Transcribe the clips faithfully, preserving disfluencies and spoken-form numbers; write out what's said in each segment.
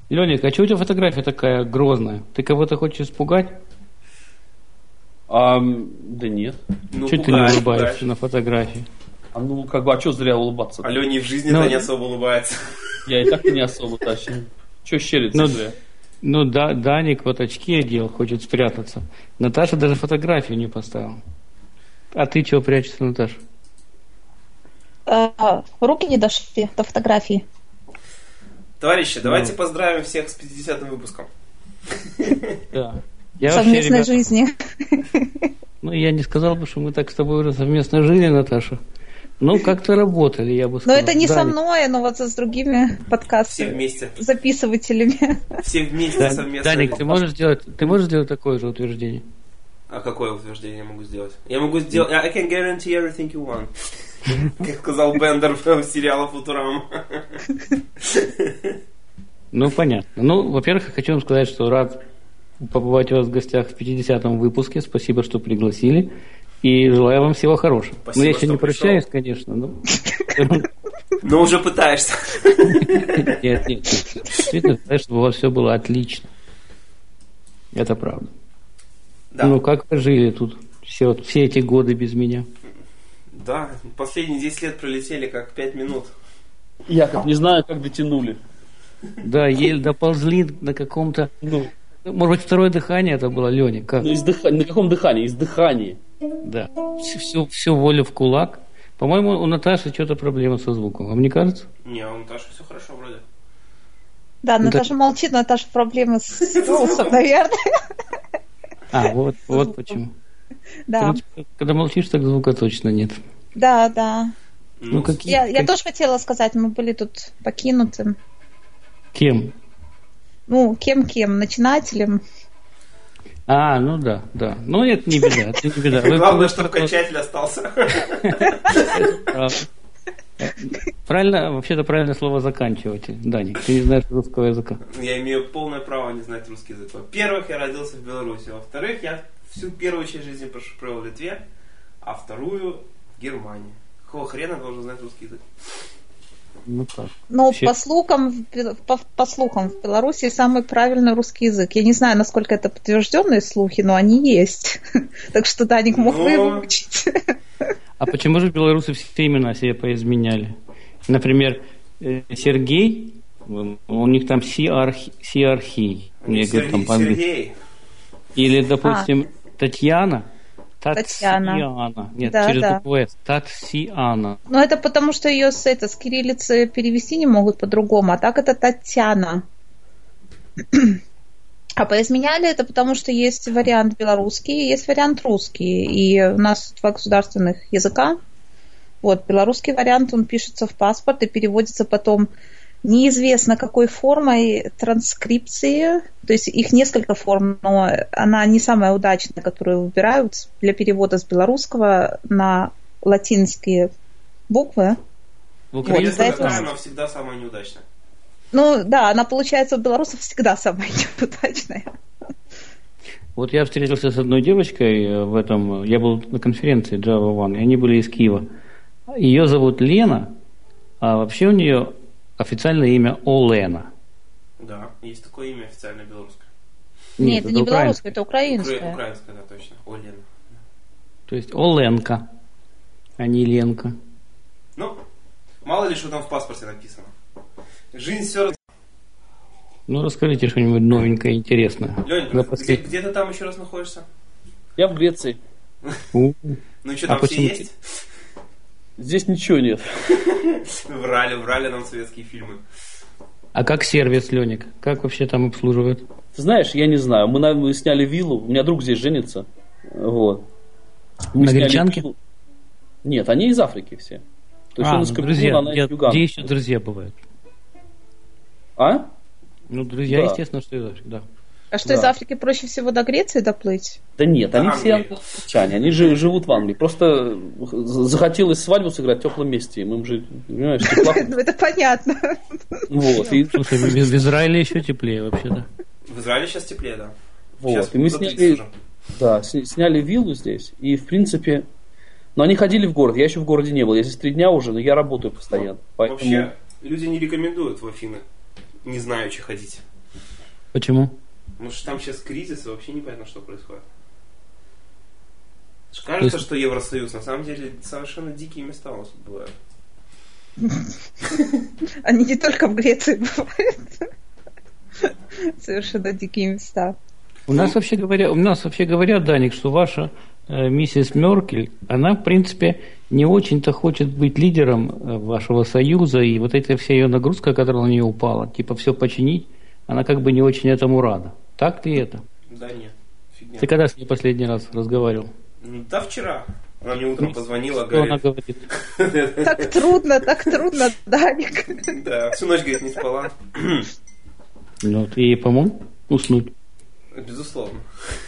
Леник, а чего у тебя фотография такая грозная? Ты кого-то хочешь испугать? А, да нет. Ну, чего ты не улыбаешься пугаешь. На фотографии? А ну, как бы, а что зря улыбаться? А Леня в жизни-то ну, не особо улыбается. Я и так не особо тащу. Че щерится ну, зря? Ну, да, Даник вот очки одел, хочет спрятаться. Наташа даже фотографию не поставила. А ты чего прячешься, Наташа? А, руки не дошли до фотографии. Товарищи, давайте ну. поздравим всех с пятидесятым выпуском. Да. Я совместной вообще, жизни. Ну, я не сказал бы, что мы так с тобой уже совместно жили, Наташа. Ну, как-то работали, я бы сказал. Но это не Даник. со мной, но вот с другими подкастами. Все вместе. Записывателями. Все вместе да, совместно. Даник, ты можешь сделать, ты можешь сделать такое же утверждение? А какое утверждение я могу сделать? Я могу сделать... I can guarantee everything you want. Как сказал Бендер в сериале «Футурама». Ну, понятно. Ну, во-первых, я хочу вам сказать, что рад побывать у вас в гостях в пятидесятом выпуске. Спасибо, что пригласили. И желаю вам всего хорошего. Спасибо, ну, я еще не пришел. прощаюсь, конечно. Но... но уже пытаешься. Нет, нет, нет. Действительно, знаешь, чтобы у вас все было отлично. Это правда. Да. Ну, как вы жили тут все, все эти годы без меня? Да, последние десять лет пролетели как пять минут. Яков, не знаю, как дотянули. Да, еле доползли на каком-то... Ну, может быть, второе дыхание это было, Леня? Как? Ну, из дыха... на каком дыхании? Из дыхания. Да. Всю, всю волю в кулак. По-моему, у Наташи что-то проблема со звуком. Вам не кажется? Не, у Наташи все хорошо вроде. Да, Наташа ну, молчит, Наташа проблемы с голосом, наверное. А, вот, вот почему. Да. Когда, когда молчишь, так звука точно нет. Да, да. Ну, какие, я, как... я тоже хотела сказать, мы были тут покинуты. Кем? Ну, кем-кем? Начинателем. А, ну да, да. Но это не беда, это не беда. Главное, чтобы качатель остался. Правильно, вообще-то правильное слово заканчиватель. Даник, ты не знаешь русского языка. Я имею полное право не знать русский язык. Во-первых, я родился в Беларуси. Во-вторых, я всю первую часть жизни провел в Литве, а вторую в Германии. Какого хрена должен знать русский язык? Ну так. Ну, по слухам, по, по слухам, в Беларуси самый правильный русский язык. Я не знаю, насколько это подтвержденные слухи, но они есть. Так что Даник мог бы его учить. А почему же белорусы все имена себе поизменяли? Например, Сергей, у них там Сиархий. Сергей. Или, допустим, Татьяна. Татьяна. Нет, да, через да. букву «С». Татьяна. Ну, это потому, что ее с, это, с кириллицы перевести не могут по-другому, а так это Татьяна. А поизменяли это потому, что есть вариант белорусский, есть вариант русский. И у нас два государственных языка. Вот, белорусский вариант, он пишется в паспорт и переводится потом неизвестно какой формой транскрипции, то есть их несколько форм, но она не самая удачная, которую выбирают для перевода с белорусского на латинские буквы. В Украине вот, этого... она всегда самая неудачная. Ну да, она получается у белорусов всегда самая неудачная. Вот я встретился с одной девочкой в этом, я был на конференции Java One, и они были из Киева. Ее зовут Лена, а вообще у нее официальное имя Олена. Да, есть такое имя официальное белорусское. Нет, Нет это, это не белорусское, это украинское. Укра... Украинское, да, точно. Олена. То есть Оленка, а не Ленка. Ну, мало ли что там в паспорте написано. Жизнь все... Ну, расскажите что-нибудь новенькое, интересное. Лёнь, где, где ты там еще раз находишься? Я в Греции. Ну что, там все есть? Здесь ничего нет. Врали, врали нам советские фильмы. А как сервис, Леник? Как вообще там обслуживают? Ты знаешь, я не знаю. Мы, мы сняли виллу. У меня друг здесь женится. Вот. Мы на гречанке? Виллу. Нет, они из Африки все. То есть а, он из друзья. Она из Югана. Где еще друзья бывают? А? Ну, друзья, да. Естественно, что из Африки, да. А что, да. из Африки проще всего до Греции доплыть? Да нет, они все англичане, они же живут в Англии. Просто захотелось свадьбу сыграть в теплом месте. Им же, понимаешь, тепло. Ну, это понятно. Вот. И, слушай, в Израиле еще теплее вообще, да? В Израиле сейчас теплее, да. Вот. И мы сняли, да, сняли виллу здесь. И, в принципе, но они ходили в город. Я еще в городе не был. Я здесь три дня уже, но я работаю постоянно. Поэтому... Вообще, люди не рекомендуют в Афины, не знаючи ходить. Почему? Потому что там сейчас кризис, и вообще непонятно, что происходит. Кажется, есть... что Евросоюз, на самом деле, совершенно дикие места у нас бывают. Они не только в Греции бывают. Совершенно дикие места. У нас вообще говоря, у нас вообще говорят, Даник, что ваша э, миссис Меркель, она, в принципе, не очень-то хочет быть лидером э, вашего союза, и вот эта вся ее нагрузка, которая на нее упала, типа все починить, она как бы не очень этому рада. Так ли это? Да нет, фигня. Ты когда с ней последний раз разговаривал? Ну, да, вчера. Она мне утром позвонила, что говорит... она говорит? Так трудно, так трудно, Даник. Да, всю ночь, говорит, не спала. Ну, ты ей помог уснуть? Безусловно.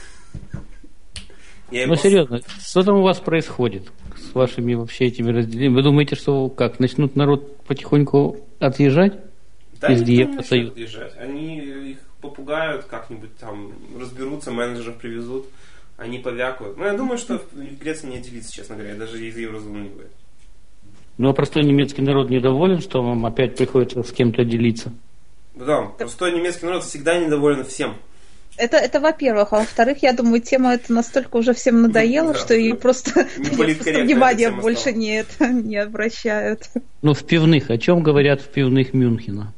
Ну, серьезно, что там у вас происходит с вашими вообще этими разделениями? Вы думаете, что как, начнут народ потихоньку отъезжать? Да, никто не начнет отъезжать. Они их попугают как-нибудь там, разберутся, менеджеров привезут. Они повякают. Ну, я думаю, что Греция не отделится, честно говоря, даже из еврозоны не будет. Ну, а простой немецкий народ недоволен, что вам опять приходится с кем-то делиться? Да, простой немецкий народ всегда недоволен всем. Это, это во-первых. А во-вторых, я думаю, тема эта настолько уже всем надоела, да, что и просто, просто внимания больше не, это, не обращают. Ну, в пивных. О чем говорят в пивных Мюнхена?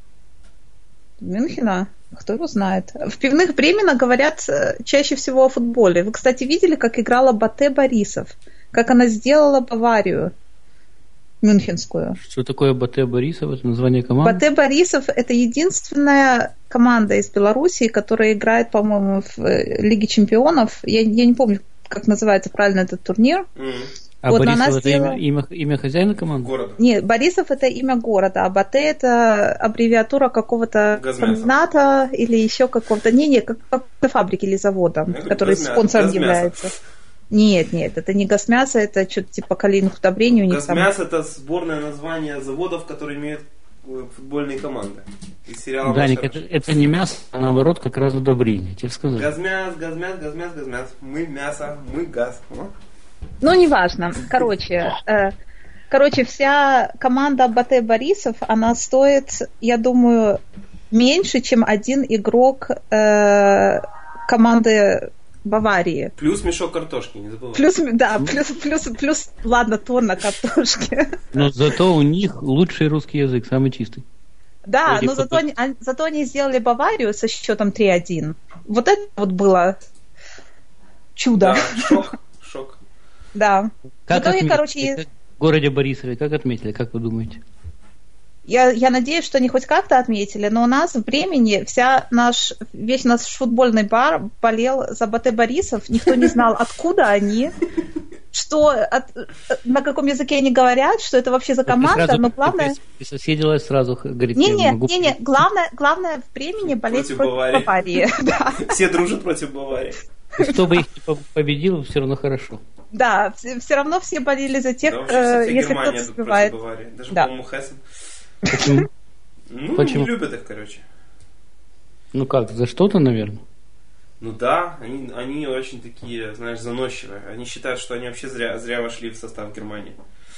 Мюнхена? Кто его знает. В пивных Бремена говорят чаще всего о футболе. Вы, кстати, видели, как играла Бате Борисов? Как она сделала Баварию мюнхенскую. Что такое Бате Борисов? Это название команды? Бате Борисов – это единственная команда из Белоруссии, которая играет, по-моему, в Лиге чемпионов. Я, я не помню, как называется правильно этот турнир. Mm. А вот, Борисов это сделала... имя, имя, имя хозяина команды? Города. Нет, Борисов это имя города, а Бате это аббревиатура какого-то комбината или еще какого-то, не, не, как, как фабрики или завода, это который Газмяс. Спонсором Газмяса. Является. Нет, нет, это не Газмясо, это что-то типа калийных удобрений. У них Газмясо там... это сборное название заводов, которые имеют футбольные команды. Из сериала Даник, это, это не мясо, а наоборот как раз удобрение, тебе сказать. Газмяс, Газмяс, Газмяс, Газмяс. Мы мясо, мы газ. О? Ну, неважно. Короче, э, короче, вся команда Бате Борисов, она стоит, я думаю, меньше, чем один игрок э, команды Баварии. Плюс мешок картошки, не забывай. Плюс, да, плюс, плюс, плюс, ладно, тонна картошки. Но зато у них лучший русский язык, самый чистый. Да, Вроде но зато они, зато они сделали Баварию со счетом три один. Вот это вот было чудо. Да, шок, шок. Да. Как в итоге, отметили, короче, как в городе Борисове, как отметили, как вы думаете? Я, я надеюсь, что они хоть как-то отметили, но у нас в Бремени вся наш, весь наш футбольный бар болел за Бате Борисов, никто не знал, откуда они, что, от, на каком языке они говорят, что это вообще за команда, сразу, но главное... Ты соседилась сразу, говорит, не-не, могу... не-не, главное, главное в Бремени болеть против, против Баварии. Все дружат против Баварии. Кто бы их не победил, все равно хорошо. Да, все, все равно все болели за тех, да, э, если кто-то успевает. Даже, да. по-моему, Хессен. Почему? Ну, Почему? Не любят их, короче. Ну как, за что-то, наверное? Ну да, они, они очень такие, знаешь, заносчивые. Они считают, что они вообще зря, зря вошли в состав Германии.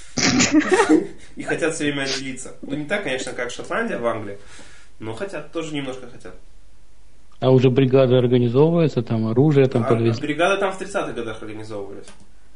И хотят все время отделиться. Ну, не так, конечно, как Шотландия в Англии, но хотят, тоже немножко хотят. А уже бригады организовываются, там оружие там а, подвезли. Бригады там в тридцатых годах организовывались.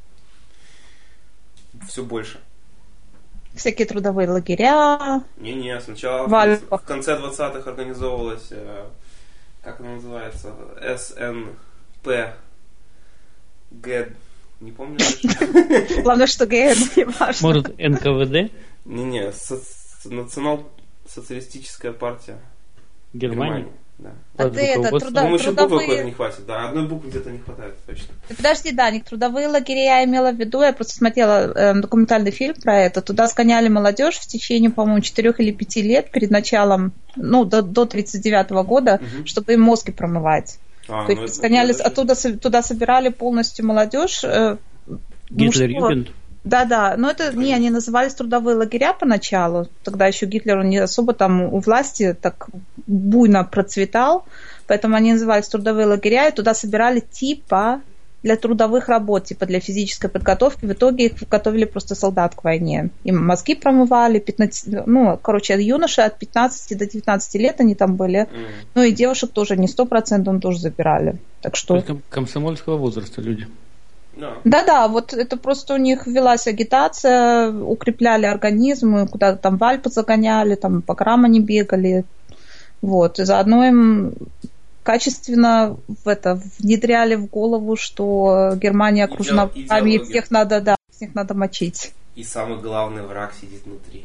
Все больше. Всякие трудовые лагеря. Не-не, сначала в, в конце двадцатых организовывалась, как она называется, эс эн пэ гэ, не помню даже. Главное, что гэ, не важно. Может, эн ка вэ дэ? Не-не, национал-социалистическая партия Германии. Да. А ты это, труда, ну, еще трудовые... буквы какой-то не хватит, да, одной буквы где-то не хватает, точно. Подожди, Даник, трудовые лагеря я имела в виду, я просто смотрела э, документальный фильм про это, туда сгоняли молодежь в течение, по-моему, четырех или пяти лет перед началом, ну, до, до тридцать девятого года, угу. чтобы им мозги промывать. А, То ну есть сгоняли, оттуда, туда собирали полностью молодежь. Э, Гитлер-Югенд? Да-да, но это не, они назывались трудовые лагеря поначалу. Тогда еще Гитлер не особо там у власти так буйно процветал, поэтому они назывались трудовые лагеря, и туда собирали типа для трудовых работ, типа для физической подготовки. В итоге их готовили просто солдат к войне. Им мозги промывали, пятнадцать, ну, короче, юноши от пятнадцати до девятнадцати лет они там были. Mm. Ну и девушек тоже не сто процентов тоже забирали. Так что... Только комсомольского возраста люди. No. Да-да, вот это просто у них велась агитация, укрепляли организм, куда-то там в Альпы загоняли, там по горам они бегали. Вот, и заодно им качественно в это внедряли в голову, что Германия окружена врагами, и всех надо, да, всех надо мочить. И самый главный враг сидит внутри.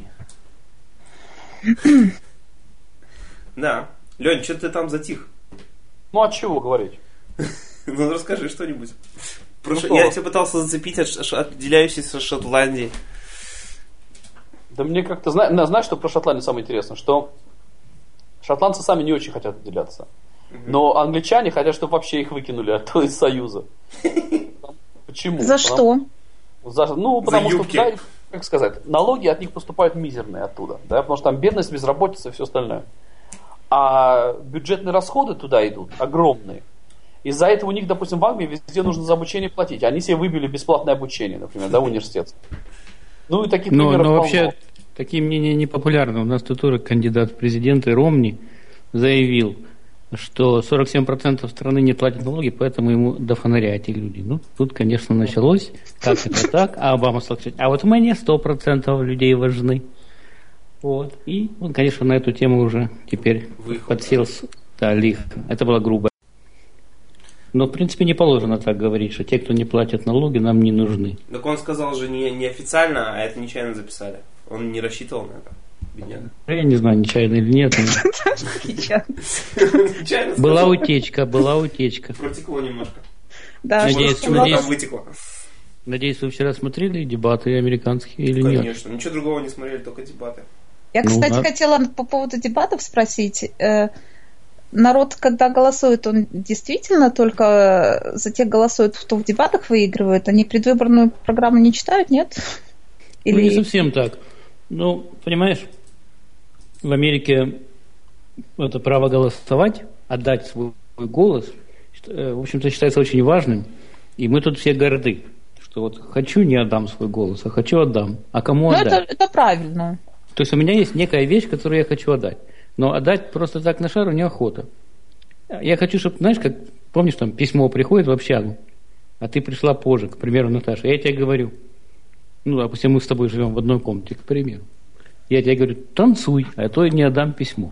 Да. Лень, что ты там затих? Ну, от чего говорить? Ну, расскажи что-нибудь. Я тебя пытался зацепить от отделяющейся Шотландии. Да мне как-то... Знаешь, что про Шотландию самое интересное? Что шотландцы сами не очень хотят отделяться. Но англичане хотят, чтобы вообще их выкинули оттуда из Союза. Почему? За что? За, ну, потому что, да, как сказать, налоги от них поступают мизерные оттуда. Да, потому что там бедность, безработица и все остальное. А бюджетные расходы туда идут огромные. Из-за этого у них, допустим, в Англии везде нужно за обучение платить. Они себе выбили бесплатное обучение, например, да, университет. Ну и таких но, примеров но полно. Вообще, такие мнения не популярны. У нас тут тоже кандидат в президенты Ромни заявил, что сорок семь процентов страны не платят налоги, поэтому ему до фонаря эти люди. Ну, тут, конечно, началось, как это так, а Обама стал кричать, а вот мне сто процентов людей важны. Вот. И он, конечно, на эту тему уже теперь Выход. подсел, да, лихо. Это было грубо. Но, в принципе, не положено так говорить, что те, кто не платят налоги, нам не нужны. Так он сказал же не, не официально, а это нечаянно записали. Он не рассчитывал на это. Бедняга. Я не знаю, нечаянно или нет. Была утечка, была утечка. Протекло немножко. Да, вытекло. Надеюсь, вы вчера смотрели дебаты американские или нет? Конечно, ничего другого не смотрели, только дебаты. Я, кстати, хотела по поводу дебатов спросить. Народ, когда голосует, он действительно только за тех голосует, кто в дебатах выигрывает? Они предвыборную программу не читают, нет? Или... Ну, не совсем так. Ну, понимаешь, в Америке это право голосовать, отдать свой голос, в общем-то, считается очень важным. И мы тут все горды, что вот хочу, не отдам свой голос, а хочу, отдам. А кому ну, отдать? Это, это правильно. То есть у меня есть некая вещь, которую я хочу отдать. Но отдать просто так на шару неохота. Я хочу, чтобы, знаешь, как, помнишь, там письмо приходит в общагу, а ты пришла позже, к примеру, Наташа, я тебе говорю, ну, допустим, мы с тобой живем в одной комнате, к примеру, я тебе говорю, танцуй, а то я не отдам письмо.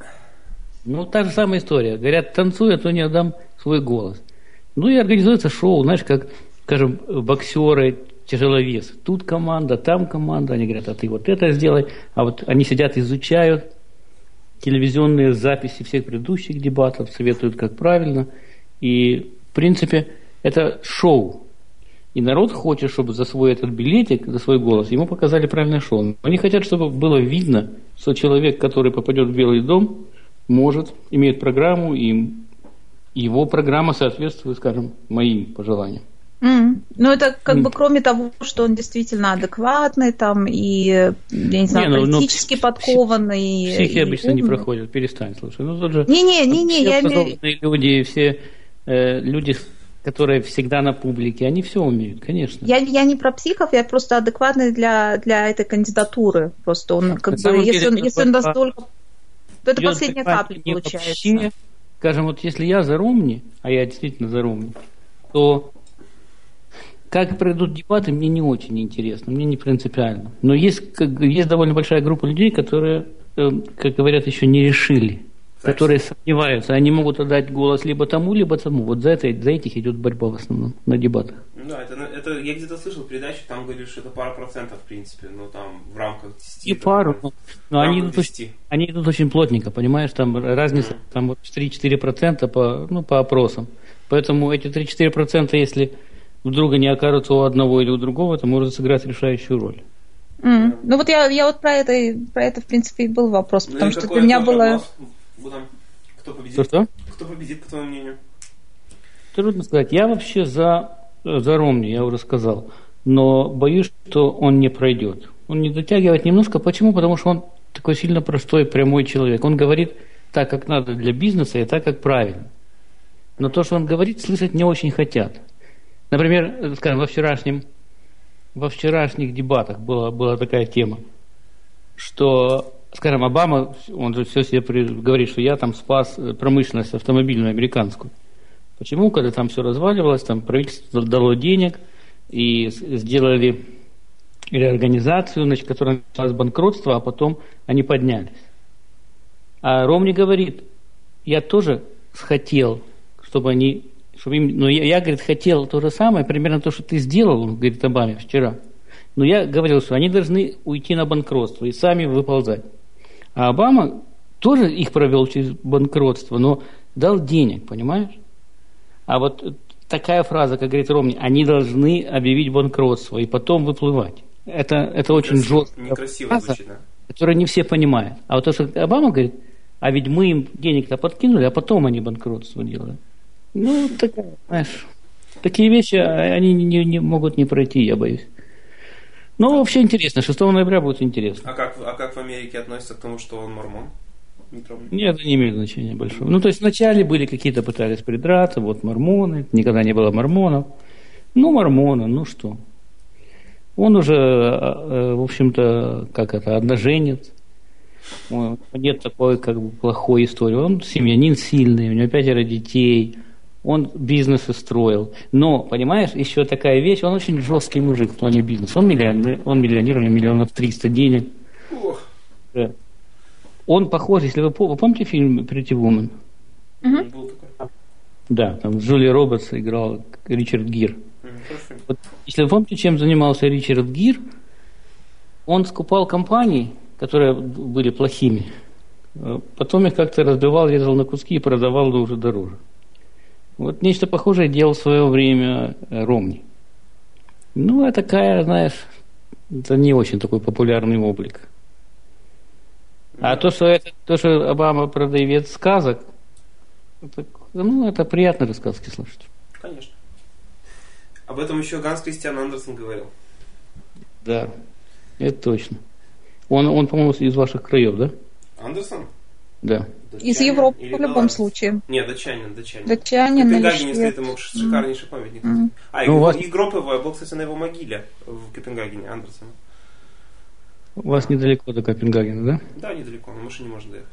Ну, та же самая история. Говорят, танцуй, а то не отдам свой голос. Ну, и организуется шоу, знаешь, как, скажем, боксеры, тяжеловес. Тут команда, там команда, они говорят, а ты вот это сделай, а вот они сидят, изучают телевизионные записи всех предыдущих дебатов, советуют, как правильно. И, в принципе, это шоу. И народ хочет, чтобы за свой этот билетик, за свой голос, ему показали правильное шоу. Они хотят, чтобы было видно, что человек, который попадет в Белый дом, может, имеет программу, и его программа соответствует, скажем, моим пожеланиям. Mm. Ну, это как mm. бы кроме того, что он действительно адекватный, там, и, я не знаю, не, ну, политически ну, подкованный. Психи и обычно умный. Не проходят, перестань, слушай. Ну, тут же Не-не-не, я имею... люди, все э, люди, которые всегда на публике, они все умеют, конечно. Я, я не про психов, я просто адекватный для, для этой кандидатуры. Просто он, как бы, если, деле, он, если он настолько... То это последняя капля получается. Вообще, скажем, вот если я за Ромни, а я действительно за Ромни, то как пройдут дебаты, мне не очень интересно, мне не принципиально. Но есть, как, есть довольно большая группа людей, которые, э, как говорят, еще не решили, Значит. которые сомневаются. Они могут отдать голос либо тому, либо тому. Вот за, это, за этих идет борьба в основном на дебатах. Да, это, это я где-то слышал передачу, там говорили, что это пара процентов, в принципе, но там в рамках десяти. И пару, но, но они, идут очень, они идут очень плотненько, понимаешь, там разница mm. там вот три-четыре процента по, ну, по опросам. Поэтому эти три-четыре процента, если вдруг они окажутся у одного или у другого, это может сыграть решающую роль. Mm. Ну вот я, я вот про это, про это, в принципе, и был вопрос, потому ну, что для меня было... Кто победит? Что? Кто победит, по твоему мнению? Трудно сказать. Я вообще за, за Ромни, я уже сказал. Но боюсь, что он не пройдет. Он не дотягивает немножко. Почему? Потому что он такой сильно простой, прямой человек. Он говорит так, как надо для бизнеса, и так, как правильно. Но то, что он говорит, слышать не очень хотят. Например, скажем, во вчерашнем, во вчерашних дебатах была, была такая тема, что, скажем, Обама, он же все себе говорит, что я там спас промышленность автомобильную американскую. Почему, когда там все разваливалось, там правительство дало денег и сделали реорганизацию, значит, которая началась банкротство, а потом они поднялись. А Ромни говорит, я тоже хотел, чтобы они, чтобы им, но я, я, говорит, хотел то же самое, примерно то, что ты сделал, он говорит Обаме вчера. Но я говорил, что они должны уйти на банкротство и сами выползать. А Обама тоже их провел через банкротство, но дал денег, понимаешь? А вот такая фраза, как говорит Ромни, они должны объявить банкротство и потом выплывать. Это, это очень жесткая фраза, звучит, да? Которую не все понимают. А вот то, что Обама говорит, а ведь мы им денег-то подкинули, а потом они банкротство делают. Ну, такая, знаешь, такие вещи, они не, не могут не пройти, я боюсь. Ну, вообще интересно, шестого ноября будет интересно. А как, а как в Америке относятся к тому, что он мормон? Нет, это не имеет значения большого. Ну, то есть вначале были какие-то, пытались придраться, вот мормоны, никогда не было мормонов. Ну, мормоны, ну что. Он уже, в общем-то, как это, одноженец. Нет такой, как бы, плохой истории. Он семьянин сильный, у него пятеро детей, он бизнесы строил. Но, понимаешь, еще такая вещь, он очень жесткий мужик в плане бизнеса. Он миллионер, он миллионер, у него миллионов триста денег. Ох. Да. Он похож, если вы, вы помните фильм «Pretty Woman»? Угу. Да, там Джулия Робертс играл Ричард Гир. Угу. Вот, если вы помните, чем занимался Ричард Гир, он скупал компании, которые были плохими, потом их как-то разбивал, резал на куски и продавал уже дороже. Вот нечто похожее делал в свое время Ромни. Ну, а такая, знаешь, это не очень такой популярный облик. А то, что это, то, что Обама продавец сказок, это, ну, это приятно рассказки слушать. Конечно. Об этом еще Ганс Кристиан Андерсен говорил. Да, это точно. Он, он, по-моему, из ваших краев, да? Андерсон? Да. Датчанин из Европы в любом голландец? Случае. Нет, датчанин, датчанин. Датчанин. В Копенгагене, если это мог шикарнейший памятник. Mm-hmm. А, и, ну, его, вас... и гроб его был, кстати, на его могиле в Копенгагене, Андерсона. У вас недалеко до Копенгагена, да? Да, недалеко, на машине можно доехать.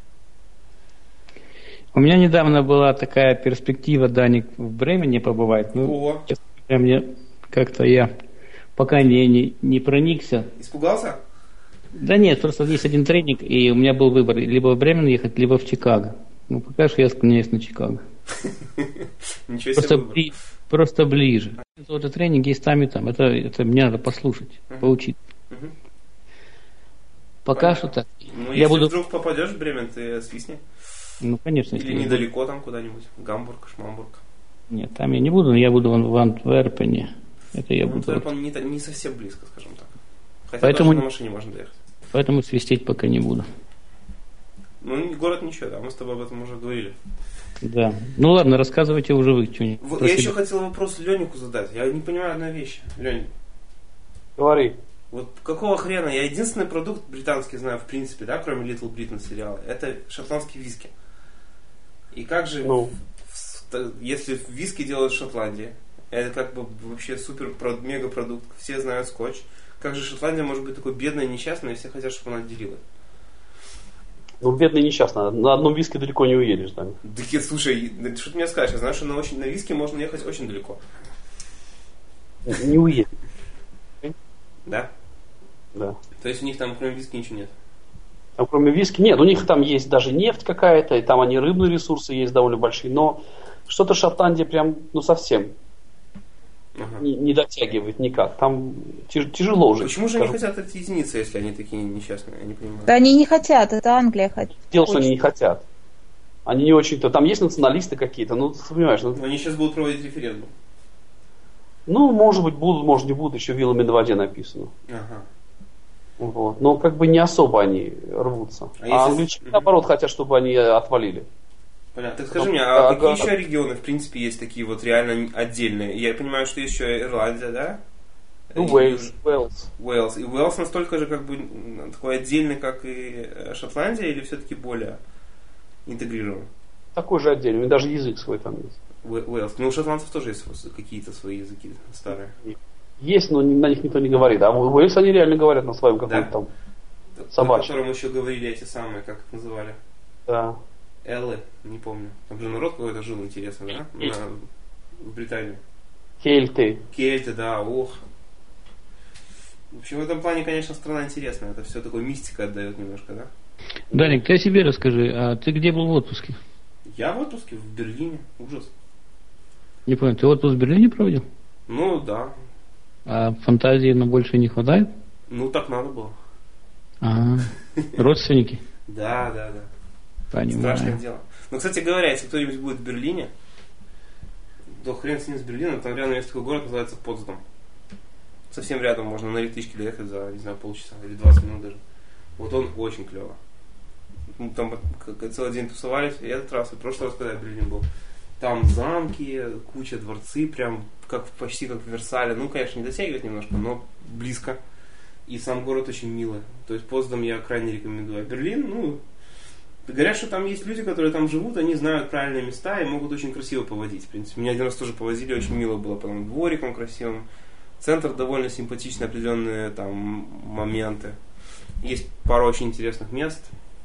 У меня недавно была такая перспектива, Даник, в Бремене побывать. Ну, честно говоря, мне как-то я пока не, не, не проникся. Испугался? Да нет, просто есть один тренинг, и у меня был выбор, либо в Бремен ехать, либо в Чикаго. Ну, пока что я склоняюсь на Чикаго. Ничего себе. Просто, бли, просто ближе. Вот этот тренинг есть там и там. Это, это мне надо послушать, uh-huh. поучиться. Uh-huh. Пока Понятно. Что так. Ну, я если буду... вдруг попадешь в Бремен, ты свистни. Ну, конечно. Или недалеко там куда-нибудь. Гамбург, Шмамбург. Нет, там я не буду, но я буду в Антверпене. Это я ну, буду... Антверпен не, не совсем близко, скажем так. Хотя поэтому... на машине можно доехать. Поэтому свистеть пока не буду. Ну, город ничего, да, мы с тобой об этом уже говорили. Да. Ну ладно, рассказывайте уже вы что-нибудь. В, я еще хотел вопрос Ленику задать. Я не понимаю одной вещи. Лень. Говори. Вот какого хрена? Я единственный продукт британский знаю, в принципе, да, кроме Little Britain сериала. Это шотландский виски. И как же, ну. в, если виски делают в Шотландии, это как бы вообще супер мега продукт. Все знают скотч. Как же Шотландия может быть такой бедной и несчастной, и все хотят, чтобы она отделила? Ну, бедный и несчастный. На одном виске далеко не уедешь, да? Да, слушай, что ты мне скажешь? Я знаю, что на, очень, на виске можно ехать очень далеко. Не уедешь. Да? Да. То есть у них там кроме виски ничего нет? Там кроме виски нет. У них там есть даже нефть какая-то, и там они рыбные ресурсы есть довольно большие, но что-то Шотландия прям, ну, совсем ага. не, не дотягивает никак. Там тяж, тяжело уже. Почему же скажу. Они хотят отъединиться, если они такие несчастные? Я не понимаю. Да они не хотят, это Англия хочет. Дело, что они не хотят. Они не очень-то... Там есть националисты какие-то, ну, ты понимаешь. Ну, они сейчас будут проводить референдум. Ну, может быть, будут, может, не будут, еще вилами на воде написано. Ага. Вот. Но как бы не особо они рвутся. А, а англичане, угу. наоборот, хотят, чтобы они отвалили. Понятно. Так скажи мне, а, а какие а, еще регионы, в принципе, есть такие вот реально отдельные? Я понимаю, что есть еще Ирландия, да? Ну, Уэльс. Уэльс. Уэльс. И Уэльс настолько же как бы такой отдельный, как и Шотландия, или все-таки более интегрирован? Такой же отдельный, даже язык свой там есть. Уэльс. Ну, у шотландцев тоже есть какие-то свои языки старые. Есть, но на них никто не говорит. А в Уэльсе они реально говорят на своем каком-то да. там собачьем. О котором еще говорили эти самые, как их называли? Да. Эллы, не помню. Там же народ какой-то жил интересно, да? На, в Британии. Кельты. Кельты, да, ох. В общем, в этом плане, конечно, страна интересная. Это все такое мистика отдает немножко, да? Даник, ты о себе расскажи. А ты где был в отпуске? Я в отпуске в Берлине. Ужас. Не понял, ты отпуск в Берлине проводил? Ну, да. А фантазии на больше не хватает? Ну, так надо было. Ага. Родственники? Да, да, да. Понимаю. Страшное дело. Но, кстати говоря, если кто-нибудь будет в Берлине, то хрен с ним с Берлином, там рядом есть такой город, называется Потсдам. Совсем рядом можно на электричке доехать за, не знаю, полчаса или двадцать минут даже. Вот он очень клево. Мы там целый день тусовались, и этот раз, и в прошлый раз, когда я в Берлине был. Там замки, куча дворцы, прям как, почти как в Версале. Ну, конечно, не дотягивает немножко, но близко. И сам город очень милый. То есть Потсдам я крайне рекомендую. А Берлин, ну, говорят, что там есть люди, которые там живут, они знают правильные места и могут очень красиво поводить. В принципе, меня один раз тоже повозили, очень мило было, потом двориком красивым. Центр довольно симпатичный, определенные там моменты. Есть пару очень интересных мест.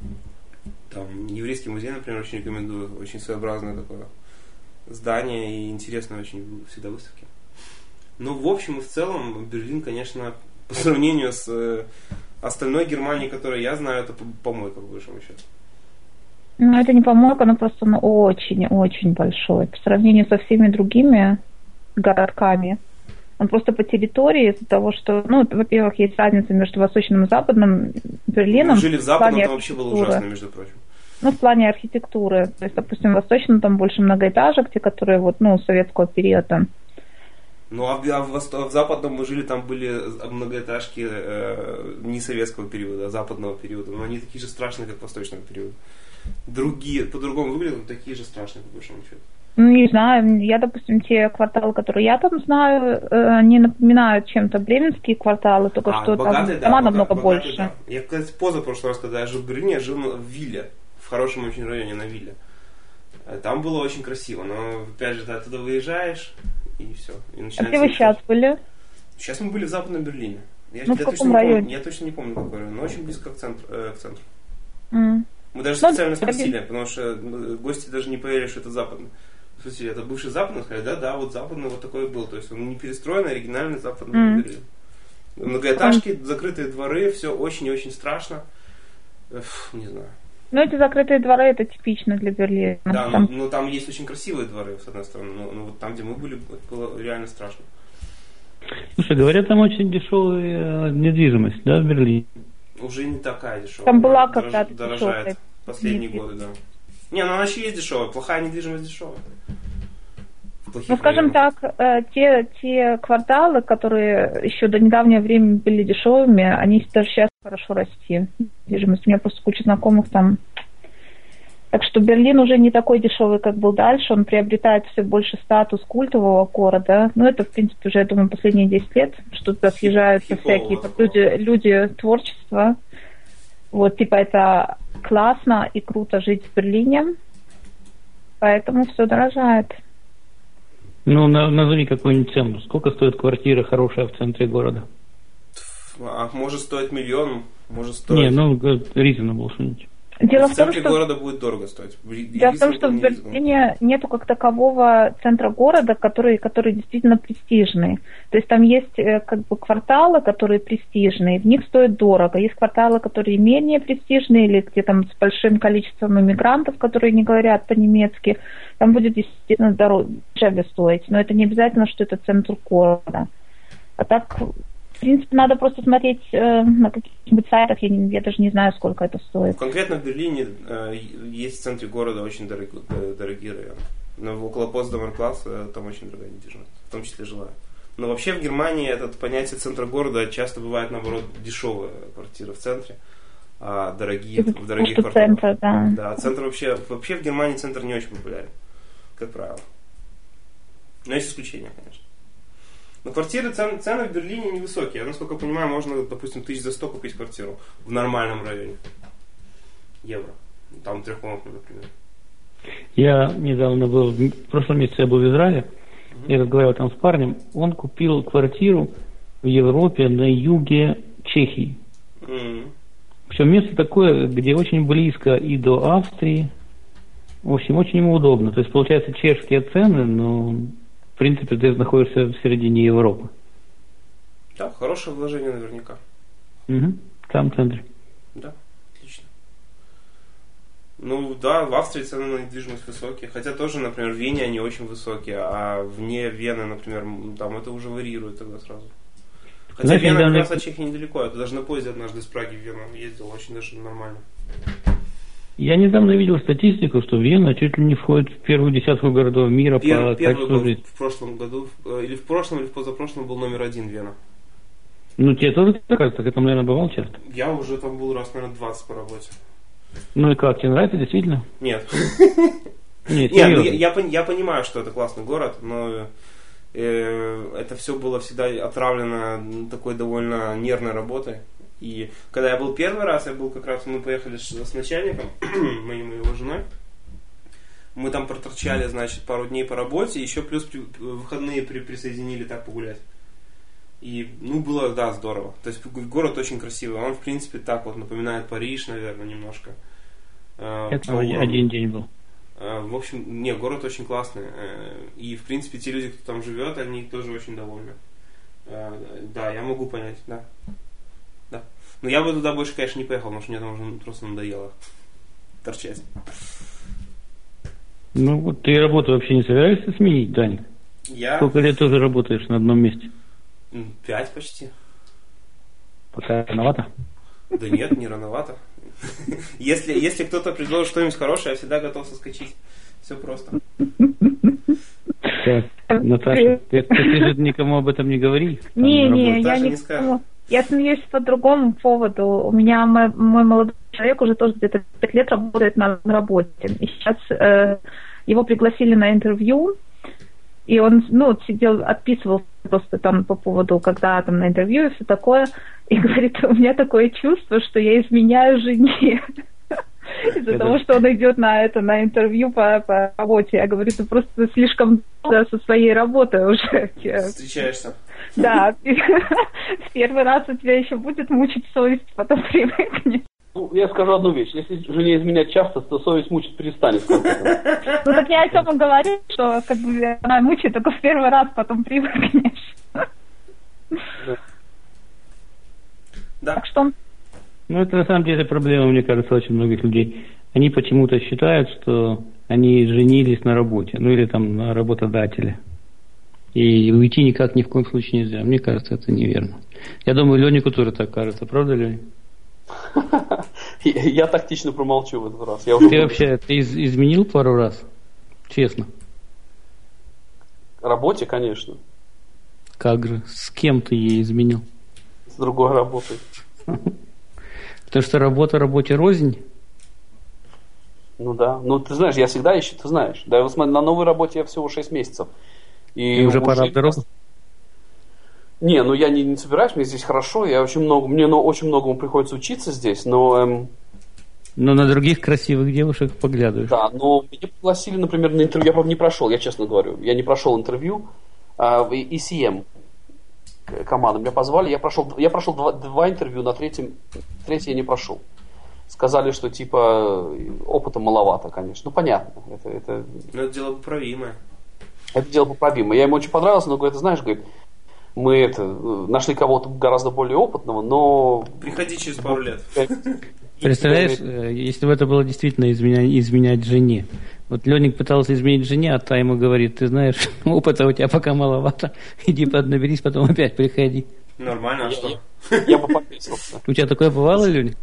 Там еврейский музей, например, очень рекомендую. Очень своеобразное такое здание и интересные очень всегда выставки. Ну, в общем и в целом, Берлин, конечно, по сравнению с э, остальной Германией, которую я знаю, это помойка, по большому счету. Ну, это не помойка, но просто он очень-очень большой. По сравнению со всеми другими городками. Он просто по территории, из-за того, что, ну, во-первых, есть разница между восточным и западным Берлином. Мы жили в западном, там вообще было ужасно, между прочим. Ну, в плане архитектуры. То есть, допустим, в восточном там больше многоэтажек, те, которые вот, ну, советского периода. Ну, а в, а в, в западном мы жили, там были многоэтажки э, не советского периода, а западного периода. Но они такие же страшные, как восточного периода. Другие, по-другому выглядят, но такие же страшные, по большому счету. Ну, не знаю, я, допустим, те кварталы, которые я там знаю, они напоминают чем-то бременские кварталы, только а, что богатые, там да, дома богатые, намного богатые, больше. Да. Я, кстати, позапрошлый раз, когда я жил в Берлине, я жил в Вилле, в хорошем очень районе на Вилле. Там было очень красиво, но, опять же, ты оттуда выезжаешь, и все. И а где вы сейчас были? Сейчас мы были в Западном Берлине. Я, ну, я, в каком точно районе? Не помню, я точно не помню, какой район, но очень близко к центру. Э, к центру. Mm. Мы даже ну, специально спросили, потому что гости даже не поверили, что это западный. Спросили, это бывший западный? Сказали, да, да, вот западный вот такой был. То есть он не перестроенный, оригинальный западный mm. Берлин. Многоэтажки, mm. закрытые дворы, все очень и очень страшно. Эф, не знаю. Ну, эти закрытые дворы, это типично для Берлина. Да, там... но, но там есть очень красивые дворы, с одной стороны. Но, но вот там, где мы были, было реально страшно. Слушай, говорят, там очень дешевая недвижимость, да, в Берлине? Уже не такая дешевая. Там была Дорож, когда-то дорожает дешевая. Последние годы, да. Не, ну она еще есть дешевая. Плохая недвижимость дешевая. Ну, скажем районах. так, те, те кварталы, которые еще до недавнего времени были дешевыми, они даже сейчас хорошо расти. Недвижимость. У меня просто куча знакомых там. Так что Берлин уже не такой дешевый, как был дальше. Он приобретает все больше статус культового города. Ну, это, в принципе, уже, я думаю, последние десять лет, что туда съезжаются всякие люди, люди творчества. Вот, типа, это классно и круто жить в Берлине. Поэтому все дорожает. Ну, назови какой-нибудь цену. Сколько стоит квартира хорошая в центре города? А может стоить миллион, может стоить... Не, ну, reasonable что-нибудь. Дело в, в том, центре что... города будет дорого стоить. Дело в том, что в Берлине нету как такового центра города, который, который действительно престижный. То есть там есть как бы кварталы, которые престижные, в них стоит дорого. Есть кварталы, которые менее престижные, или где там с большим количеством иммигрантов, которые не говорят по-немецки. Там будет, естественно, дороже стоить. Но это не обязательно, что это центр города. А так... В принципе, надо просто смотреть э, на каких-нибудь сайтах, я, не, я даже не знаю, сколько это стоит. Конкретно в Берлине э, есть в центре города очень дорог, дорогие районы. Но около Потсдама э, там очень дорогая недвижимость, в том числе жилая. Но вообще в Германии это понятие центра города часто бывает, наоборот, дешевые квартиры в центре, а дорогие это в дорогих кварталах. Центр, да. Да, центр вообще, вообще в Германии центр не очень популярен, как правило. Но есть исключения, конечно. Но квартиры, цены, цены в Берлине невысокие. Я, насколько понимаю, можно, допустим, тысяч за сто купить квартиру в нормальном районе. Евро. Там трехкомнатную, например. Я недавно был, в прошлом месяце я был в Израиле, mm-hmm. я разговаривал там с парнем, он купил квартиру в Европе на юге Чехии. Mm-hmm. Причем место такое, где очень близко и до Австрии, в общем, очень ему удобно. То есть, получается, чешские цены, но, в принципе, ты находишься в середине Европы. Да, хорошее вложение наверняка. Угу, там в центре. Да, отлично. Ну да, в Австрии цены на недвижимость высокие, хотя тоже, например, в Вене они очень высокие, а вне Вены, например, там это уже варьирует тогда сразу. Хотя Знаешь, Вена недавно... как раз от Чехии недалеко, я даже на поезде однажды из Праги в Вену ездил, очень даже нормально. Я недавно видел статистику, что Вена чуть ли не входит в первую десятку городов мира Пер, по качеству жизни. В прошлом году, или в прошлом, или в позапрошлом был номер один Вена. Ну, тебе тоже кажется, ты там, наверное, бывал часто? Я уже там был раз, наверное, двадцать по работе. Ну и как, тебе нравится действительно? Нет. Нет, Нет, ну, я, я, я понимаю, что это классный город, но э, это все было всегда отравлено такой довольно нервной работой. И когда я был первый раз, я был как раз, мы поехали с, с начальником, моей его женой. Мы там проторчали, значит, пару дней по работе, еще плюс при, выходные при, присоединили так погулять. И, ну, было, да, здорово. То есть город очень красивый. Он, в принципе, так вот напоминает Париж, наверное, немножко. Это один день был. В общем, не, город очень классный. И, в принципе, те люди, кто там живет, они тоже очень довольны. Да, я могу понять, да. Да. Но я бы туда больше, конечно, не поехал, потому что мне там уже просто надоело торчать. Ну, вот ты работу вообще не собираешься сменить, Даник? Я... Сколько лет тоже работаешь на одном месте? Пять почти. Пока рановато? Да нет, не рановато. Если, если кто-то предложит что-нибудь хорошее, я всегда готов соскочить. Все просто. Так, Наташа, ты, ты, ты же никому об этом не говори. Не, не, я не скажу. Я смеюсь по другому поводу. У меня мой, мой молодой человек уже тоже где-то пять лет работает на работе. И сейчас э, его пригласили на интервью. И он, ну, сидел, отписывал просто там по поводу, когда там на интервью и все такое. И говорит, у меня такое чувство, что я изменяю жене. Из-за того, что он идет на это, на интервью по, по работе. Я говорю, ты просто слишком долго со своей работой уже. Встречаешься. Да. В первый раз у тебя еще будет мучить совесть, потом привыкнешь. Ну, я скажу одну вещь. Если жене изменять часто, то совесть мучить перестанет. Ну, так я о чем и говорю, что как бы она мучает только в первый раз, потом привыкнешь. Да. Так что... Ну, это на самом деле проблема, мне кажется, очень многих людей. Они почему-то считают, что они женились на работе, ну или там на работодателе. И уйти никак ни в коем случае нельзя. Мне кажется, это неверно. Я думаю, Лёнику тоже так кажется. Правда, Лёня? Я тактично промолчу в этот раз. Ты вообще ты изменил пару раз? Честно. Работе, конечно. Как же? С кем ты ей изменил? С другой работой. Потому что работа работе рознь? Ну да. Ну ты знаешь, я всегда ищу, ты знаешь. Да, вот смотри, на новой работе я всего шесть месяцев. И, И уже пора в дорогу? Не, ну я не, не собираюсь, мне здесь хорошо, я очень много, мне ну, очень многому приходится учиться здесь, но... Эм, но на других красивых девушек поглядываешь. Да, но меня пригласили, например, на интервью, я, правда, не прошел, я честно говорю, я не прошел интервью, а, в и си эм команда меня позвали, я прошел, я прошел два, два интервью, на третьем, третье я не прошел. Сказали, что типа опыта маловато, конечно, ну понятно, это... это... Но это дело поправимое. Это дело поправимое, я ему очень понравился, но, говорит, знаешь, говорит, мы это, нашли кого-то гораздо более опытного, но... Приходи через пару лет. Представляешь, если бы это было действительно изменять, изменять жене. Вот Леник пытался изменить жене, а та ему говорит, ты знаешь, опыта у тебя пока маловато, иди поднаберись, потом опять приходи. Нормально, а что? Я, я бы пописался. У тебя такое бывало, Леник?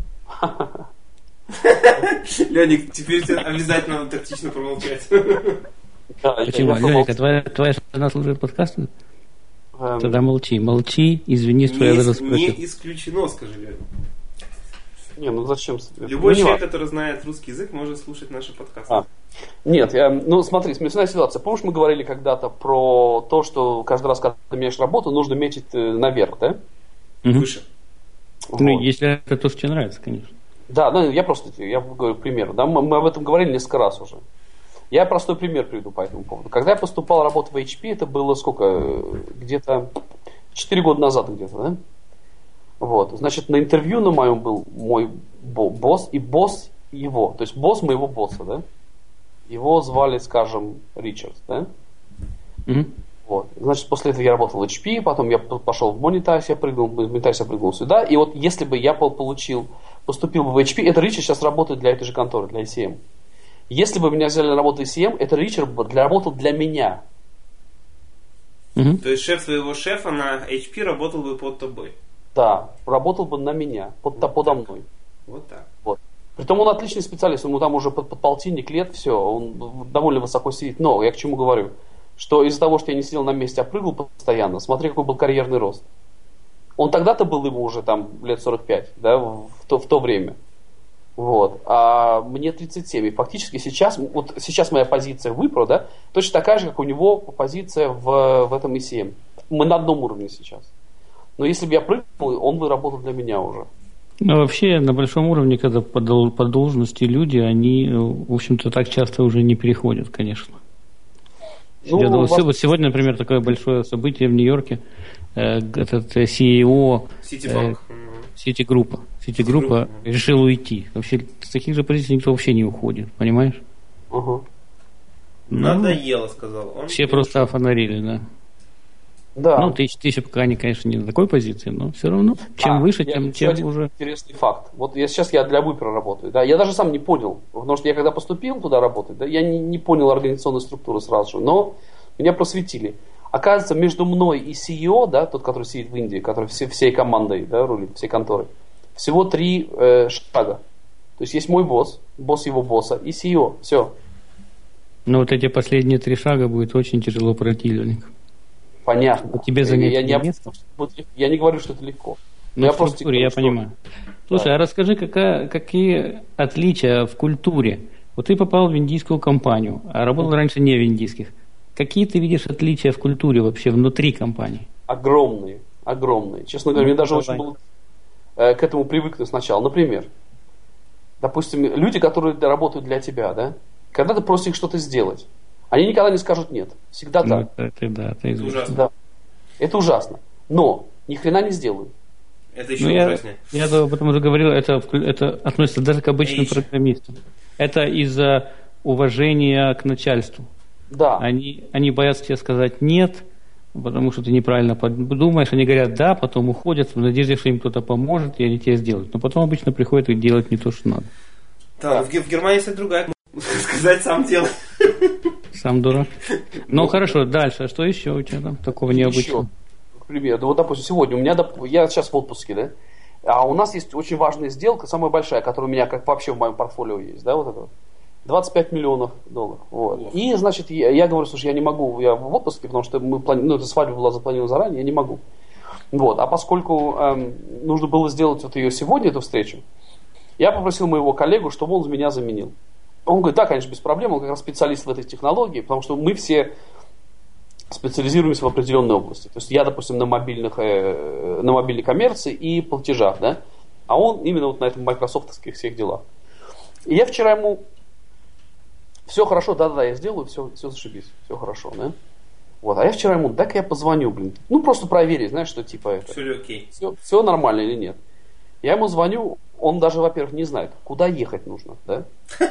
Леник, теперь тебе обязательно тактично промолчать. Почему? Леник, а твоя жена слушает подкасты? Тогда молчи, молчи, извини, что я даже спросил. Не исключено, скажи, Леня. Не, ну зачем? Любой человек, который знает русский язык, может слушать наши подкасты. А. Нет, я, ну смотри, смешная ситуация. Помнишь, мы говорили когда-то про то, что каждый раз, когда ты меняешь работу, нужно метить наверх, да? Угу. Выше. Ну, вот. Если это то, что тебе нравится, конечно. Да, ну, я просто, я говорю пример. Да, мы, мы об этом говорили несколько раз уже. Я простой пример приведу по этому поводу. Когда я поступал работать в эйч пи, это было сколько? Где-то четыре года назад где-то, да? Вот. Значит, на интервью на моем был мой босс и босс его. То есть босс моего босса, да? Его звали, скажем, Ричард, да? Mm-hmm. Вот. Значит, после этого я работал в эйч пи, потом я пошел в Monetize, я прыгнул, в Monetize я прыгнул сюда. И вот если бы я получил, поступил бы в эйч пи, это Ричард сейчас работает для этой же конторы, для ай си эм. Если бы меня взяли на работу ай си эм, это Ричард бы работал для меня. Mm-hmm. То есть шеф своего шефа на эйч пи работал бы под тобой? Да, работал бы на меня, под, вот подо так. мной. Вот так. Вот. Притом он отличный специалист, ему там уже под, под полтинник лет, все, он довольно высоко сидит. Но я к чему говорю? Что из-за того, что я не сидел на месте, а прыгал постоянно, смотри, какой был карьерный рост. Он тогда-то был ему уже там лет сорок пять, да, в то, в то время. Вот. А мне тридцать семь. И фактически сейчас, вот сейчас моя позиция в Wipro, да, точно такая же, как у него позиция в, в этом ай си эм. Мы на одном уровне сейчас. Но если бы я прыгнул, он бы работал для меня уже. Ну, вообще, на большом уровне, когда по, по должности люди, они, в общем-то, так часто уже не переходят, конечно. Ну, Я думаю, вас... вот сегодня, например, такое большое событие в Нью-Йорке. Э, этот си и о Citigroup Citigroup Citigroup решил уйти. Вообще, с таких же позиций никто вообще не уходит, понимаешь? Угу. Надоело, сказал он. Все просто офонарили, да. Да. Ну, ты, ты еще пока, не, конечно, не на такой позиции, но все равно, чем а, выше, тем, тем один уже... Интересный факт. Вот я, сейчас я для Wipro работаю. Да, я даже сам не понял, потому что я когда поступил туда работать, да, я не, не понял организационной структуры сразу же, но меня просветили. Оказывается, между мной и си и о, да, тот, который сидит в Индии, который все, всей командой, да, рулит, всей конторой, всего три э, шага. То есть есть мой босс, босс его босса и си и о. Все. Но вот эти последние три шага будет очень тяжело противник. Понятно. Тебе занять я, не, место? я не говорю, что это легко. Ну, я в просто культуре, говорю, я что... понимаю. Слушай, да. а расскажи, какая, какие отличия в культуре? Вот ты попал в индийскую компанию, а работал mm-hmm. раньше не в индийских. Какие ты видишь отличия в культуре вообще внутри компании? Огромные, огромные. Честно говоря, ну, мне даже давай. очень было э, к этому привыкнуть сначала. Например, допустим, люди, которые работают для тебя, да, когда ты просишь их что-то сделать, они никогда не скажут нет. Всегда ну, так. Это, да, это, это ужасно. Да. Это ужасно. Но ни хрена не сделают. Это еще ну, ужаснее. Я, я об этом уже говорил, это, это относится даже к обычным Эйч. программистам. Это из-за уважения к начальству. Да. Они, они боятся тебе сказать нет, потому что ты неправильно подумаешь. Они говорят да, потом уходят в надежде, что им кто-то поможет, и они тебе сделают. Но потом обычно приходят и делают не то, что надо. Да, да. В, в Германии есть другая. Сказать сам делай. Сам дурак. Ну, ну хорошо, дальше. Что еще у тебя там такого необычного? К примеру, вот, допустим, сегодня у меня, я сейчас в отпуске, да, а у нас есть очень важная сделка, самая большая, которая у меня как вообще в моем портфолио есть, да, вот это вот. двадцать пять миллионов долларов. Вот. И, значит, я, я говорю, слушай, я не могу, я в отпуске, потому что мы плани... ну, эта свадьба была запланирована заранее, я не могу. Вот. А поскольку эм, нужно было сделать вот ее сегодня, эту встречу, я попросил моего коллегу, чтобы он меня заменил. Он говорит, да, конечно, без проблем, он как раз специалист в этой технологии, потому что мы все специализируемся в определенной области. То есть я, допустим, на, мобильных, э, на мобильной коммерции и платежах, да, а он именно вот на этом майкрософтовских всех делах. И я вчера ему, все хорошо, да-да, я сделаю, все, все зашибись, все хорошо, да. Вот, а я вчера ему, дай-ка я позвоню, блин, ну просто проверить, знаешь, что типа это. Все ли окей? Все, все нормально или нет. Я ему звоню, он даже, во-первых, не знает, куда ехать нужно, да?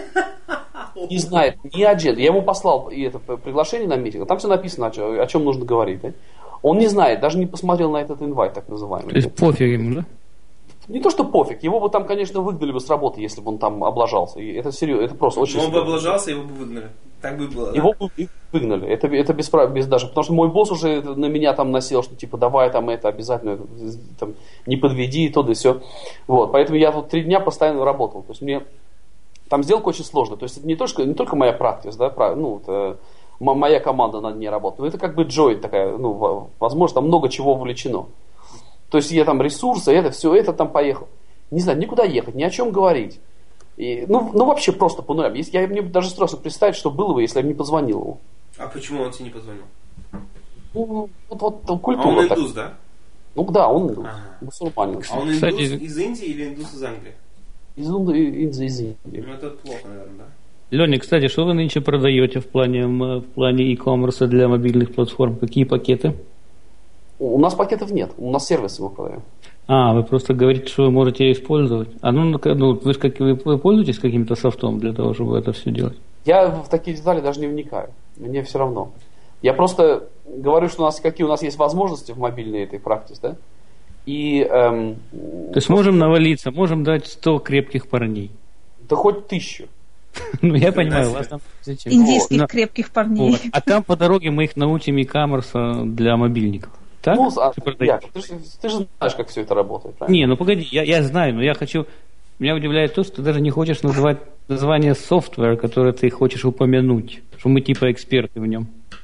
Не знает ни один. Я ему послал и это приглашение на митинг, там все написано, о чем, о чем нужно говорить, да? Он не знает, даже не посмотрел на этот инвайт, так называемый. То есть пофиг ему, да? Не то, что пофиг, его бы там, конечно, выгнали бы с работы, если бы он там облажался. И это серьезно, это просто очень. Но он бы облажался, его бы выгнали. Так бы было. Его да? бы выгнали. Это, это без прав, без даже. Потому что мой босс уже на меня там насел, что типа давай там это обязательно там, не подведи и то да и все. Вот. Поэтому я тут три дня постоянно работал. То есть мне там сделка очень сложная. То есть это не только, не только моя практика, да, ну, это моя команда над ней работает. Но это как бы joint такая, ну, возможно, там много чего вовлечено. То есть я там ресурсы, это все, это там поехал. Не знаю, никуда ехать, ни о чем говорить. И, ну, ну, вообще просто по нулям. Я, мне даже страшно представить, что было бы, если я бы не позвонил ему. А почему он тебе не позвонил? Ну, вот, вот, вот культура. А он индус, так. да? Ну да, он индус. Ага. Мусульманин. А он индус Кстати... из Индии или индус из Англии? из, из, из Индии. Ну, это плохо, наверное, да? Леня, кстати, что вы нынче продаете в плане, в плане e-commerce для мобильных платформ? Какие пакеты? У нас пакетов нет, у нас сервисы мы продаем. А, вы просто говорите, что вы можете использовать. А ну, ну вы же как вы, вы пользуетесь каким-то софтом для того, чтобы это все делать? Я в такие детали даже не вникаю. Мне все равно. Я просто говорю, что у нас какие у нас есть возможности в мобильной этой практике, да? И, эм, То есть можем навалиться, можем дать сто крепких парней. Да хоть тысячу. Ну, я понимаю, у вас там... Индийских крепких парней. А там по дороге мы их научим e-commerce для мобильников. Так? Ну, а, я, ты, же, ты же знаешь, как все это работает, правильно? Не, ну погоди, я, я знаю, но я хочу... Меня удивляет то, что ты даже не хочешь называть название софтвера, которое ты хочешь упомянуть, что мы типа эксперты в нем.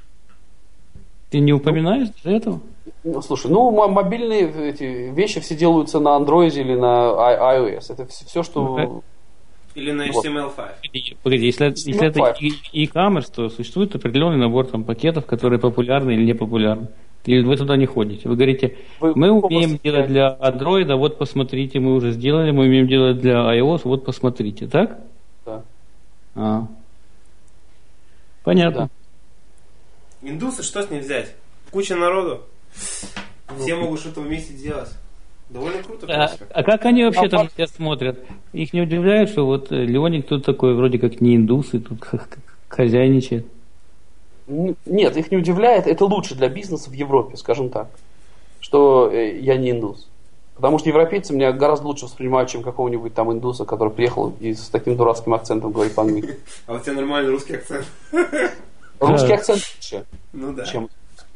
Ты не упоминаешь ну, даже этого? Ну, слушай, ну мобильные эти вещи все делаются на Android или на iOS. Это все, что... Ну, или на эйч ти эм эл пять. Погоди, погоди если, если это e-commerce, то существует определенный набор там, пакетов, которые популярны или не популярны. Или вы туда не ходите. Вы говорите, вы мы умеем делать для Android, вот посмотрите, мы уже сделали, мы умеем делать для iOS, вот посмотрите, так? Да. А. Понятно. Да. Индусы, что с ним взять? Куча народу. Все могут что-то вместе делать. Довольно круто. А, а как они вообще а там себя смотрят? Их не удивляет, что вот Леоник тут такой, вроде как не индус, и тут хозяйничает? Нет, их не удивляет. Это лучше для бизнеса в Европе, скажем так. Что я не индус. Потому что европейцы меня гораздо лучше воспринимают, чем какого-нибудь там индуса, который приехал и с таким дурацким акцентом говорит по-английски. А у тебя нормальный русский акцент. Русский акцент лучше, ну, да. чем...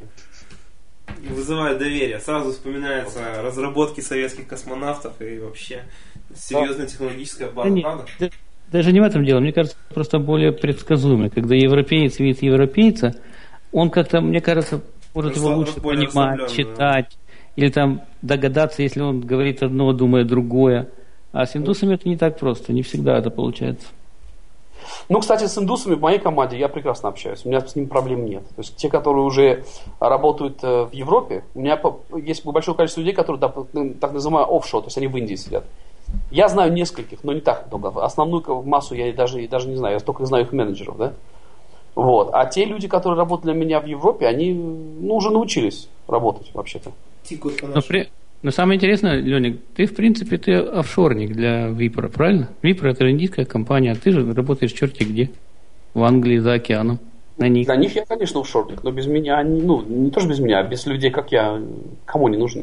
Вызывает доверие. Сразу вспоминаются разработки советских космонавтов и вообще серьезная да. технологическая база, да правда? Да, даже не в этом дело. Мне кажется, просто более предсказуемый. Когда европеец видит европейца, он как-то, мне кажется, может его лучше понимать, читать, да. или там догадаться, если он говорит одно, думая другое. А с индусами это не так просто. Не всегда это получается. Ну, кстати, с индусами в моей команде я прекрасно общаюсь. У меня с ними проблем нет. То есть те, которые уже работают в Европе, у меня есть большое количество людей, которые так называемые офшор, то есть они в Индии сидят. Я знаю нескольких, но не так много. Основную массу я даже, даже не знаю, я только знаю их менеджеров, да? Вот. А те люди, которые работают для меня в Европе, они ну, уже научились работать вообще-то. Но, при... Но самое интересное, Леник, ты в принципе ты офшорник для Випра, правильно? Випр это индийская компания, а ты же работаешь черти где? В Англии, за океаном. На них. Для них я, конечно, офшорник, но без меня, они, ну, не то, что без меня, а без людей, как я, кому не нужны.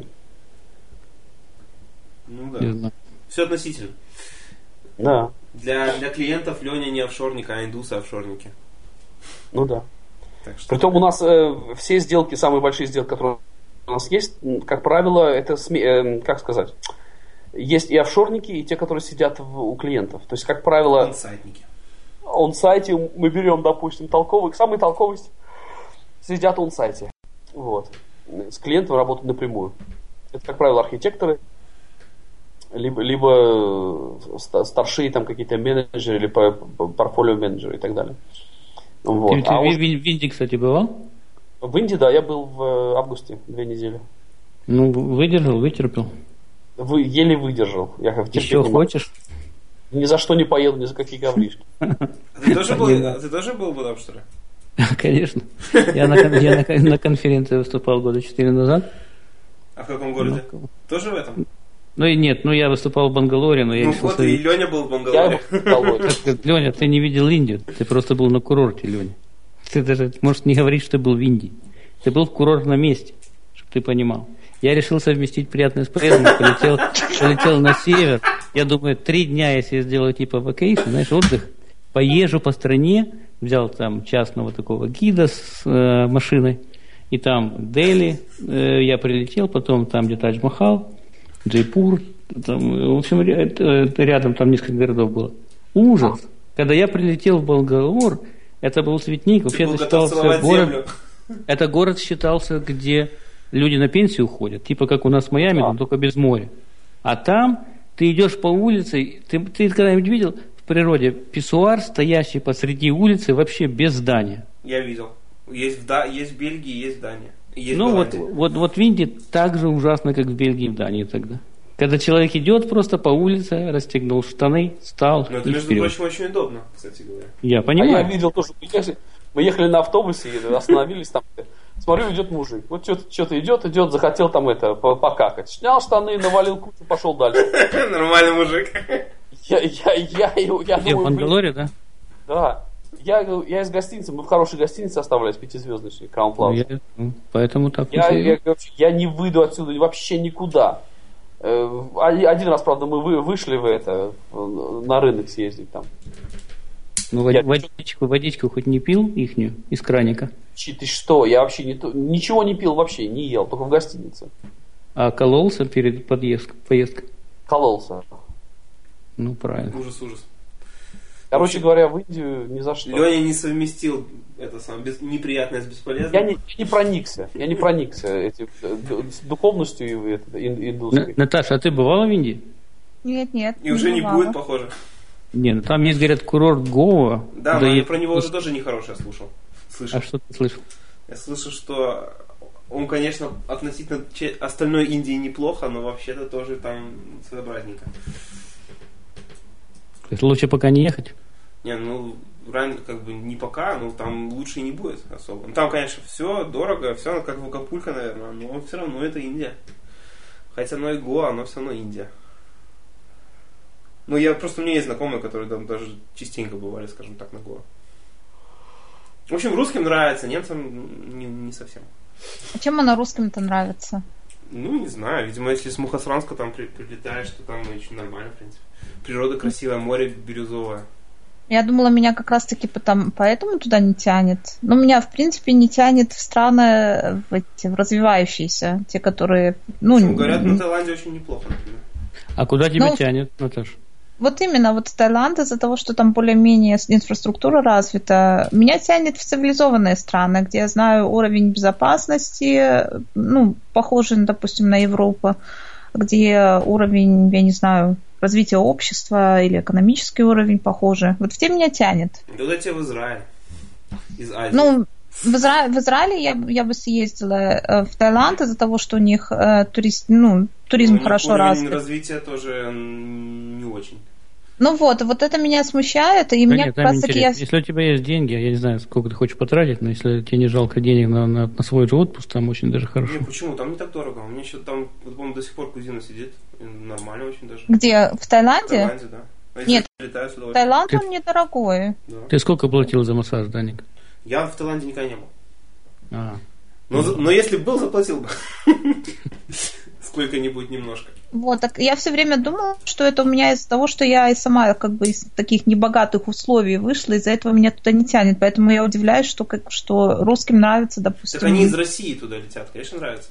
Ну да. Все относительно. Да. Для, для клиентов Леня не офшорник, а индусы офшорники. Ну да. Так что... Притом у нас э, все сделки, самые большие сделки, которые у нас есть, как правило, это, э, как сказать, есть и офшорники, и те, которые сидят в, у клиентов. То есть, как правило... Онсайтники. Он-сайте мы берем, допустим, толковых, самые толковые сидят он-сайте. Вот. С клиентом работают напрямую. Это, как правило, архитекторы, либо, либо старшие там какие-то менеджеры, или портфолио-менеджеры и так далее. Вот. Ты, ты а в, уж... в Индии, кстати, бывал? В Индии, да, я был в августе, две недели. Ну, выдержал, вытерпел. Вы еле выдержал. Я как еще хочешь? Ни за что не поеду, ни за какие ковришки. Ты тоже был, ты тоже был в этом, что ли? Конечно. Я, на, я на, на конференции выступал года четыре назад. А в каком городе? Ну, тоже в этом? Ну и нет, ну я выступал в Бангалоре, но я ну, решил... Ну вот и Леня был в Бангалоре. Леня, ты не видел Индию, ты просто был на курорте, Леня. Ты даже, может, не говорить, что ты был в Индии. Ты был в курортном месте, чтобы ты понимал. Я решил совместить приятное с полезным, полетел, полетел на север. Я думаю, три дня, если я сделаю типа вакейшн, знаешь, отдых, поезжу по стране, взял там частного такого гида с э, машиной, и там Дели э, я прилетел, потом там где Тадж-Махал, Джайпур, там, в общем, рядом там несколько городов было. Ужас! Когда я прилетел в Бангалор, это был цветник, вообще это считался город, это город считался, где люди на пенсию уходят, типа как у нас в Майами, а. только без моря. А там ты идешь по улице, ты, ты когда-нибудь видел в природе писсуар, стоящий посреди улицы, вообще без здания? Я видел. Есть в, да, есть в Бельгии, есть в Дании. Есть ну вот, вот, вот в Индии так же ужасно, как в Бельгии и в Дании тогда. Когда человек идет просто по улице, расстегнул штаны, встал. Но это, между вперед. Прочим, очень удобно, кстати говоря. Я понимаю. А я видел тоже, мы ехали на автобусе, остановились там, смотрю, идет мужик. Вот что-то, что-то идет, идет, захотел там это, покакать. Снял штаны, навалил кучу, пошел дальше. Нормальный мужик. Я, я, я, я, я думаю, в Бангалоре, да? Да. Я, я из гостиницы, мы в хорошей гостинице оставались, пятизвездочной, Crown Plaza. Ну, поэтому так. Я, я, я, я не выйду отсюда вообще никуда. Один раз, правда, мы вышли в это, на рынок съездить там. Ну, я... водичку, водичку хоть не пил ихнюю из краника? Ты что, я вообще не, ничего не пил вообще, не ел, только в гостинице. А кололся перед подъездкой, поездкой? Кололся. Ну, правильно. Ужас, ужас. Короче говоря, в Индию ни за что. Леня не совместил это самое без, неприятное с бесполезным. Я не, не проникся, я не проникся этим, с духовностью и, индусской. Наташа, а ты бывала в Индии? Нет, нет. И уже не будет, похоже. Не, ну там есть, говорят, курорт Гоа. Да, но я про него уже тоже нехорошее слушал. Слышал. А что ты слышал? Я слышал, что он, конечно, относительно остальной Индии неплохо, но вообще-то тоже там своеобразненько. То есть лучше пока не ехать? Не, ну, ранее как бы не пока, но там лучше не будет особо. Там, конечно, все дорого, все как в Акапулько, наверное, но все равно это Индия. Хотя оно и Гоа, но все равно Индия. Ну, я просто, у меня есть знакомые, которые там даже частенько бывали, скажем так, на Гоа. В общем, русским нравится, немцам не, не совсем. А чем она русским-то нравится? Ну, не знаю, видимо, если с Мухосранска там при, прилетаешь, то там очень нормально, в принципе. Природа красивая, море бирюзовое. Я думала, меня как раз-таки потом, поэтому туда не тянет. Но меня, в принципе, не тянет в страны в, эти, в развивающиеся, те, которые... Ну, Причем, говорят, на Таиланде очень неплохо, например. А куда тебя ну, тянет, Наташа? Вот именно, вот Таиланд из-за того, что там более-менее инфраструктура развита, меня тянет в цивилизованные страны, где я знаю уровень безопасности, ну, похожий, допустим, на Европу, где уровень, я не знаю, развития общества или экономический уровень похожий. Вот в те меня тянет. Туда тебе в Израиль. Из Азии. Ну, в, Изра... в Израиле я, я бы съездила. В Таиланд из-за того, что у них э, турист... ну, туризм ну, хорошо развит. Развитие тоже не очень. Ну вот, вот это меня смущает, и да меня нет, как раз таки... Я... Если у тебя есть деньги, я не знаю, сколько ты хочешь потратить, но если тебе не жалко денег на, на, на свой же отпуск, там очень даже хорошо. Не, почему? Там не так дорого. У меня еще там, вот, по-моему, до сих пор кузина сидит. Нормально очень даже. Где? В Таиланде? В Таиланде, да. А нет, Таиланд ты... он недорогой. Да. Ты сколько платил за массаж, Даник? Я в Таиланде никогда не был. А. Но, но если бы был, заплатил бы. Сколько-нибудь немножко. Вот, так я все время думала, что это у меня из-за того, что я и сама как бы из таких небогатых условий вышла, из-за этого меня туда не тянет. Поэтому я удивляюсь, что, как, что русским нравится, допустим... Так они из России туда летят, конечно, нравится.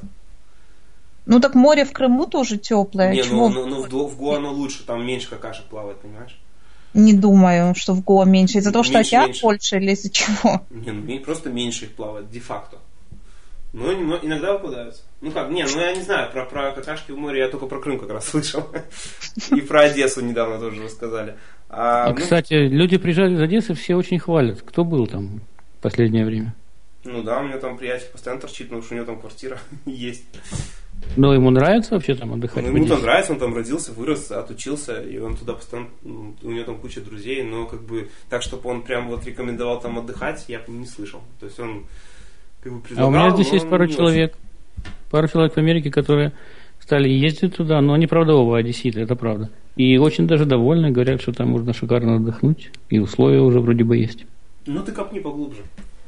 Ну так море в Крыму тоже теплое. Не, Чего? ну, ну, ну в, в Гоа оно лучше, там меньше какашек плавает, понимаешь? Не думаю, что в Гоа меньше. Из-за того, что меньше, океан меньше. больше или из-за чего? Не, ну просто меньше их плавает, де-факто. Но иногда попадаются. Ну как, не, ну я не знаю, про, про какашки в море я только про Крым как раз слышал. И про Одессу недавно тоже рассказали. А, а ну, кстати, люди приезжали из Одессы, все очень хвалят. Кто был там в последнее время? Ну да, у меня там приятель постоянно торчит, потому что у него там квартира есть. Но ему нравится вообще там отдыхать? Ну, ему там нравится, он там родился, вырос, отучился, и он туда постоянно, у него там куча друзей, но как бы так, чтобы он прям вот рекомендовал там отдыхать, я не слышал. То есть он как бы предлагал, а у меня здесь есть пару человек, очень. пару человек в Америке, которые стали ездить туда, но они, правда, оба одесситы, это правда. И очень даже довольны, говорят, что там можно шикарно отдохнуть, и условия уже вроде бы есть. Ну ты копни поглубже.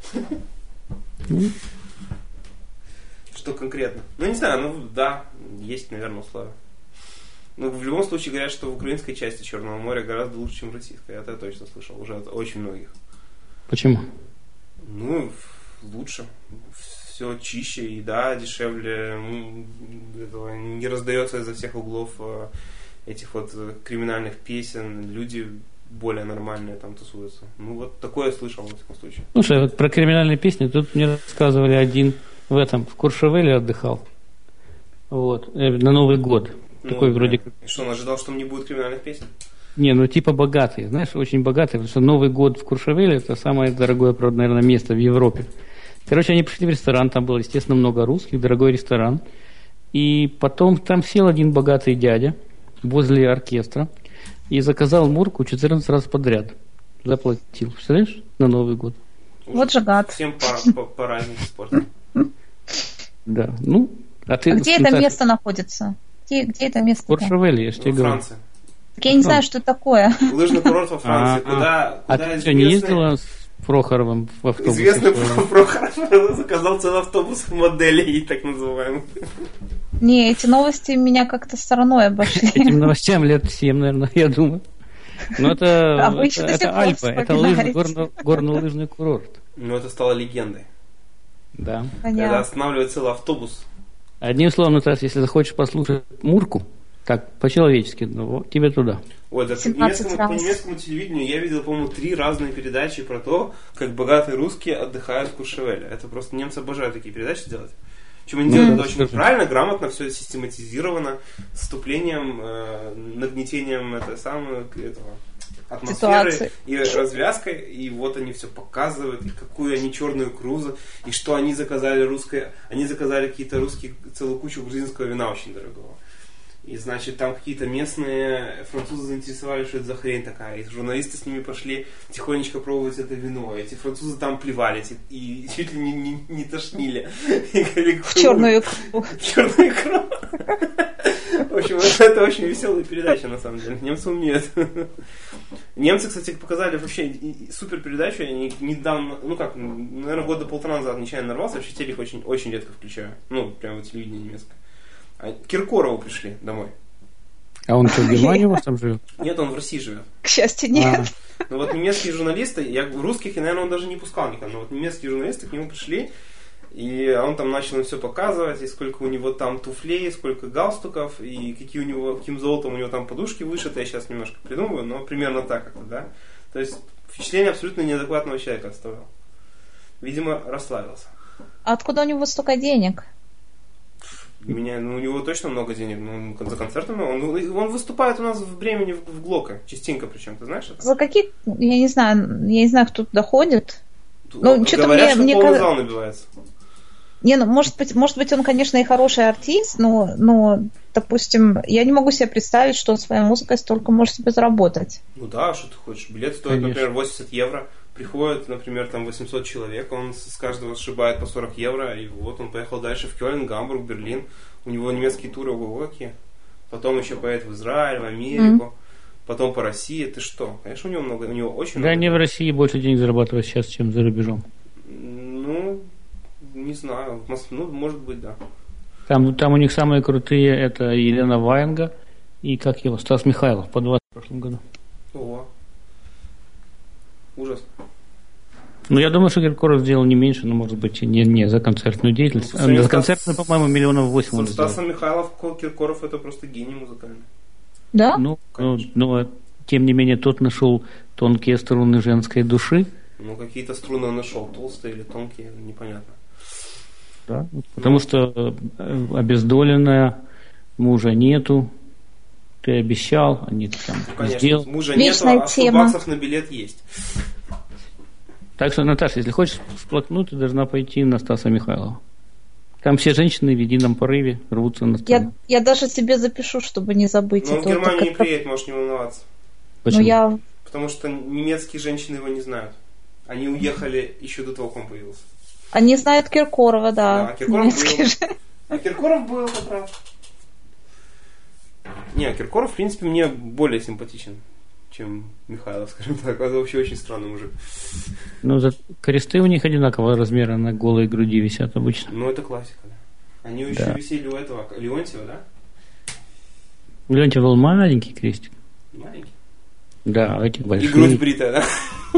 Что конкретно? Ну, не знаю, ну да, есть, наверное, условия. Но в любом случае говорят, что в украинской части Черного моря гораздо лучше, чем в российской. Это я точно слышал уже от очень многих. Почему? Ну, лучше. Все чище, еда дешевле. Этого не раздается изо всех углов этих вот криминальных песен. Люди более нормальные там тусуются. Ну, вот такое я слышал, в этом случае. Слушай, вот про криминальные песни тут мне рассказывали один в этом, в Куршевеле отдыхал. Вот, на Новый год. Ну, Такой да. вроде... И что, он ожидал, что там не будет криминальных песен? Не, ну типа богатые, знаешь, очень богатые, потому что Новый год в Куршевеле это самое дорогое, правда, наверное, место в Европе. Короче, они пришли в ресторан, там было, естественно, много русских, дорогой ресторан. И потом там сел один богатый дядя возле оркестра и заказал Мурку четырнадцать раз подряд. Заплатил. Представляешь? На Новый год. Вот же гад. Всем по, по, по разнице спорта. Да. Ну, а ты... А где это так, место находится? Где, где это место? Куршевель, я же тебе говорю. Франция. Так я не знаю, что это такое. Лыжный курорт во Франции. А, куда, а куда ты известный... что, не ездила с Прохоровым в автобусе? Известный Прохоров заказал целый автобус моделей, так называемых. Не, эти новости меня как-то стороной обошли. Этим новостям лет семь, наверное, я думаю. Но это, А вы это, еще до сих это пор Альпа, это вспоминаете. лыжный, горно, горнолыжный курорт. Ну, это стало легендой. Да. Когда Понятно. останавливает целый автобус. Одним словом, Наташа, если захочешь послушать Мурку, так, по-человечески, ну, вот, тебе туда. Ой, да по семнадцать немецкому, по раз. немецкому телевидению я видел, по-моему, три разные передачи про то, как богатые русские отдыхают в Куршевеле. Это просто немцы обожают такие передачи делать. Причем они Ну, делают да, это очень скажи. правильно, грамотно, все систематизировано, с вступлением, э, нагнетением это самое, этого, атмосферы Ситуации. и развязкой. И вот они все показывают, и какую они черную крузу, и что они заказали русское. Они заказали какие-то русские, целую кучу грузинского вина очень дорогого. И, значит, там какие-то местные французы заинтересовались, что это за хрень такая. И журналисты с ними пошли тихонечко пробовать это вино. Эти французы там плевались и, и чуть ли не, не, не тошнили. И говорили, В черную икру. В черную икру. В общем, это, это очень веселая передача, на самом деле. Немцы умеют. Немцы, кстати, показали вообще супер передачу. Я недавно, ну как, наверное, года полтора назад нечаянно нарвался. Вообще телек очень, очень редко включаю. Ну, прямо телевидение немецкое. А к Киркорову пришли домой. А он что, в Германии у вас там живет? Нет, он в России живет. К счастью, нет. А, Но вот немецкие журналисты, я русских, и, наверное, он даже не пускал никогда, но вот немецкие журналисты к нему пришли, и он там начал им все показывать, и сколько у него там туфлей, сколько галстуков, и какие у него, каким золотом у него там подушки вышиты, я сейчас немножко придумываю, но примерно так как-то, да. То есть впечатление абсолютно неадекватного человека оставил. Видимо, расслабился. А откуда у него столько денег? У меня, ну, у него точно много денег, ну, за концертами. Он, он выступает у нас в Бремени, в, в Глоке, частенько причем, ты знаешь это? За какие, я не знаю, я не знаю, кто туда ходит. Ну, что-то Говорят, мне, что мне полный кажется- зал набивается. Не, ну, может быть, может быть, он, конечно, и хороший артист, но, но, допустим, я не могу себе представить, что он своей музыкой столько может себе заработать. Ну да, что ты хочешь. Билет стоит, Конечно. например, восемьдесят евро. Приходит, например, там восемьсот человек, он с каждого сшибает по сорок евро, и вот он поехал дальше в Кёльн, Гамбург, Берлин. У него немецкие туры ого какие. Потом еще поедет в Израиль, в Америку. Mm. Потом по России. Ты что? Конечно, у него много, у него очень да, много. они в России больше денег зарабатывают сейчас, чем за рубежом. Ну, не знаю. В Мос- Ну, может быть, да. Там, там у них самые крутые, это Елена Ваенга и, как его, Стас Михайлов, по двадцать в прошлом году. Ого. Ужас. Ну, я думаю, что Киркоров сделал не меньше, но, может быть, не, не за концертную деятельность. Ну, по сравнению за с концертную, Стас- по-моему, миллионов восемь Со он сделал. Стасом Михайлов, Киркоров это просто гений музыкальный. Да? Ну, ну, Конечно. но, тем не менее, тот нашел тонкие струны женской души. Ну, какие-то струны он нашел, толстые или тонкие, непонятно. Да? Потому что э, обездоленная, мужа нету, ты обещал, они там Конечно, сделал. мужа Вечная нету, а сто тема. баксов на билет есть. Так что, Наташа, если хочешь всплакнуть, ты должна пойти на Стаса Михайлова. Там все женщины в едином порыве рвутся на Я, сцену. я даже себе запишу, чтобы не забыть. Но он в это. Германию Так не это- приедет, можешь не волноваться. Но Почему? я... Потому что немецкие женщины его не знают. Они уехали еще до того, как он появился. Они знают Киркорова, да. Да, Киркоров немецкие был. же. А Киркоров был как раз. Не, Киркоров, в принципе, мне более симпатичен, чем Михайлов, скажем так. Это вообще очень странный мужик. Ну, за... кресты у них одинакового размера на голой груди висят обычно. Ну, это классика, да. Они еще Да. висели у этого, Леонтьева, да? У Леонтьева был маленький крестик. Маленький. Да, а этих И большие. грудь бритая, да?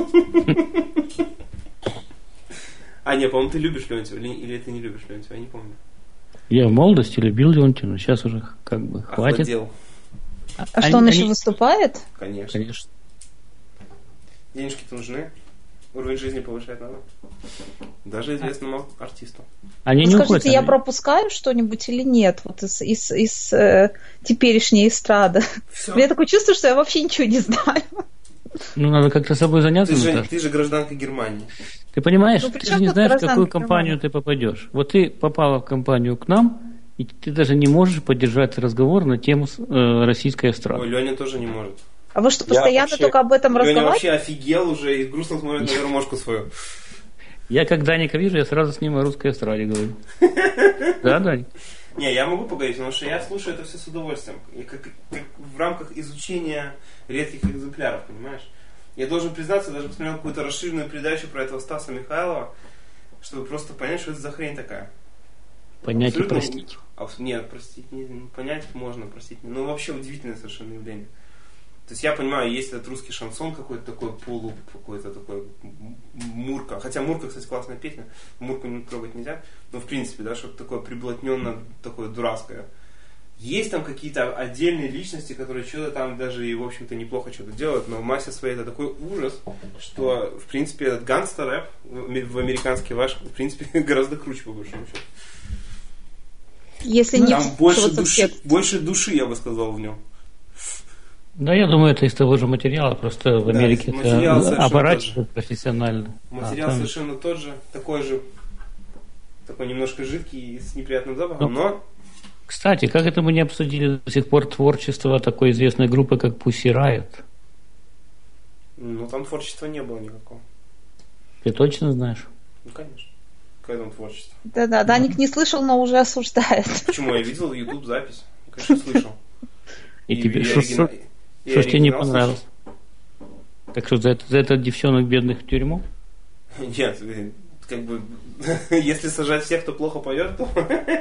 А, не, по-моему, ты любишь Леонтьева, или, или ты не любишь Леонтьева, я не помню. Я в молодости любил Леонтьева, но сейчас уже как бы хватит. Охладел, А что, он еще выступает? конечно. Конечно. Денежки-то нужны. Уровень жизни повышать надо. Даже известному артисту. Они Ну, не скажите, уходят. я они- пропускаю что-нибудь или нет? Вот из, из, из э, теперешней эстрады. Все. У меня такое чувство, что я вообще ничего не знаю. Ну, надо как-то собой заняться, Ты же, Наташа. ты же гражданка Германии. Ты понимаешь, Ну, при ты чем же не тут знаешь, в гражданка какую компанию Германии? ты попадешь. Вот ты попала в компанию к нам, И ты даже не можешь поддержать разговор на тему э, российской эстрады. Ой, Леня тоже не может. А вы что, постоянно вообще... только об этом Леня разговариваете? вообще офигел уже и грустно смотрит на гармошку свою. Я как Даника вижу, я сразу с ним о русской эстраде говорю. Да, Даник? Не, я могу поговорить, потому что я слушаю это все с удовольствием. И как, как в рамках изучения редких экземпляров, понимаешь? Я должен признаться, даже посмотрел какую-то расширенную передачу про этого Стаса Михайлова, чтобы просто понять, что это за хрень такая. Понять Абсолютно... и простить. А, нет, простить не, понять можно, простить не. Ну, вообще удивительное совершенно явление. То есть я понимаю, есть этот русский шансон какой-то такой, полу, какой-то такой Мурка. Хотя Мурка, кстати, классная песня, Мурку не трогать нельзя. Но в принципе, да, что-то такое приблотненно, такое дурацкое. Есть там какие-то отдельные личности, которые что-то там даже и, в общем-то, неплохо что-то делают, но в массе своей это такой ужас, что, в принципе, этот гангстер-рэп в американский ваш, в принципе, гораздо круче, по большому счету. Если не там больше души, больше души, я бы сказал, в нем. Да, я думаю, это из того же материала, просто в Америке да, это оборачивают профессионально. Материал а, там... совершенно тот же, такой же, такой немножко жидкий и с неприятным запахом, ну, но... Кстати, как это мы не обсудили до сих пор творчество такой известной группы, как Pussy Riot? Ну, там творчества не было никакого. Ты точно знаешь? Ну, конечно. Какое там творчество? Да-да, Даник не слышал, но уже осуждает. Почему? Я видел YouTube запись. Конечно, слышал. И, и тебе что ж тебе не понравилось? Так что за это, за это девчонок бедных в тюрьму? Нет, как бы, если сажать всех, кто плохо поет, то...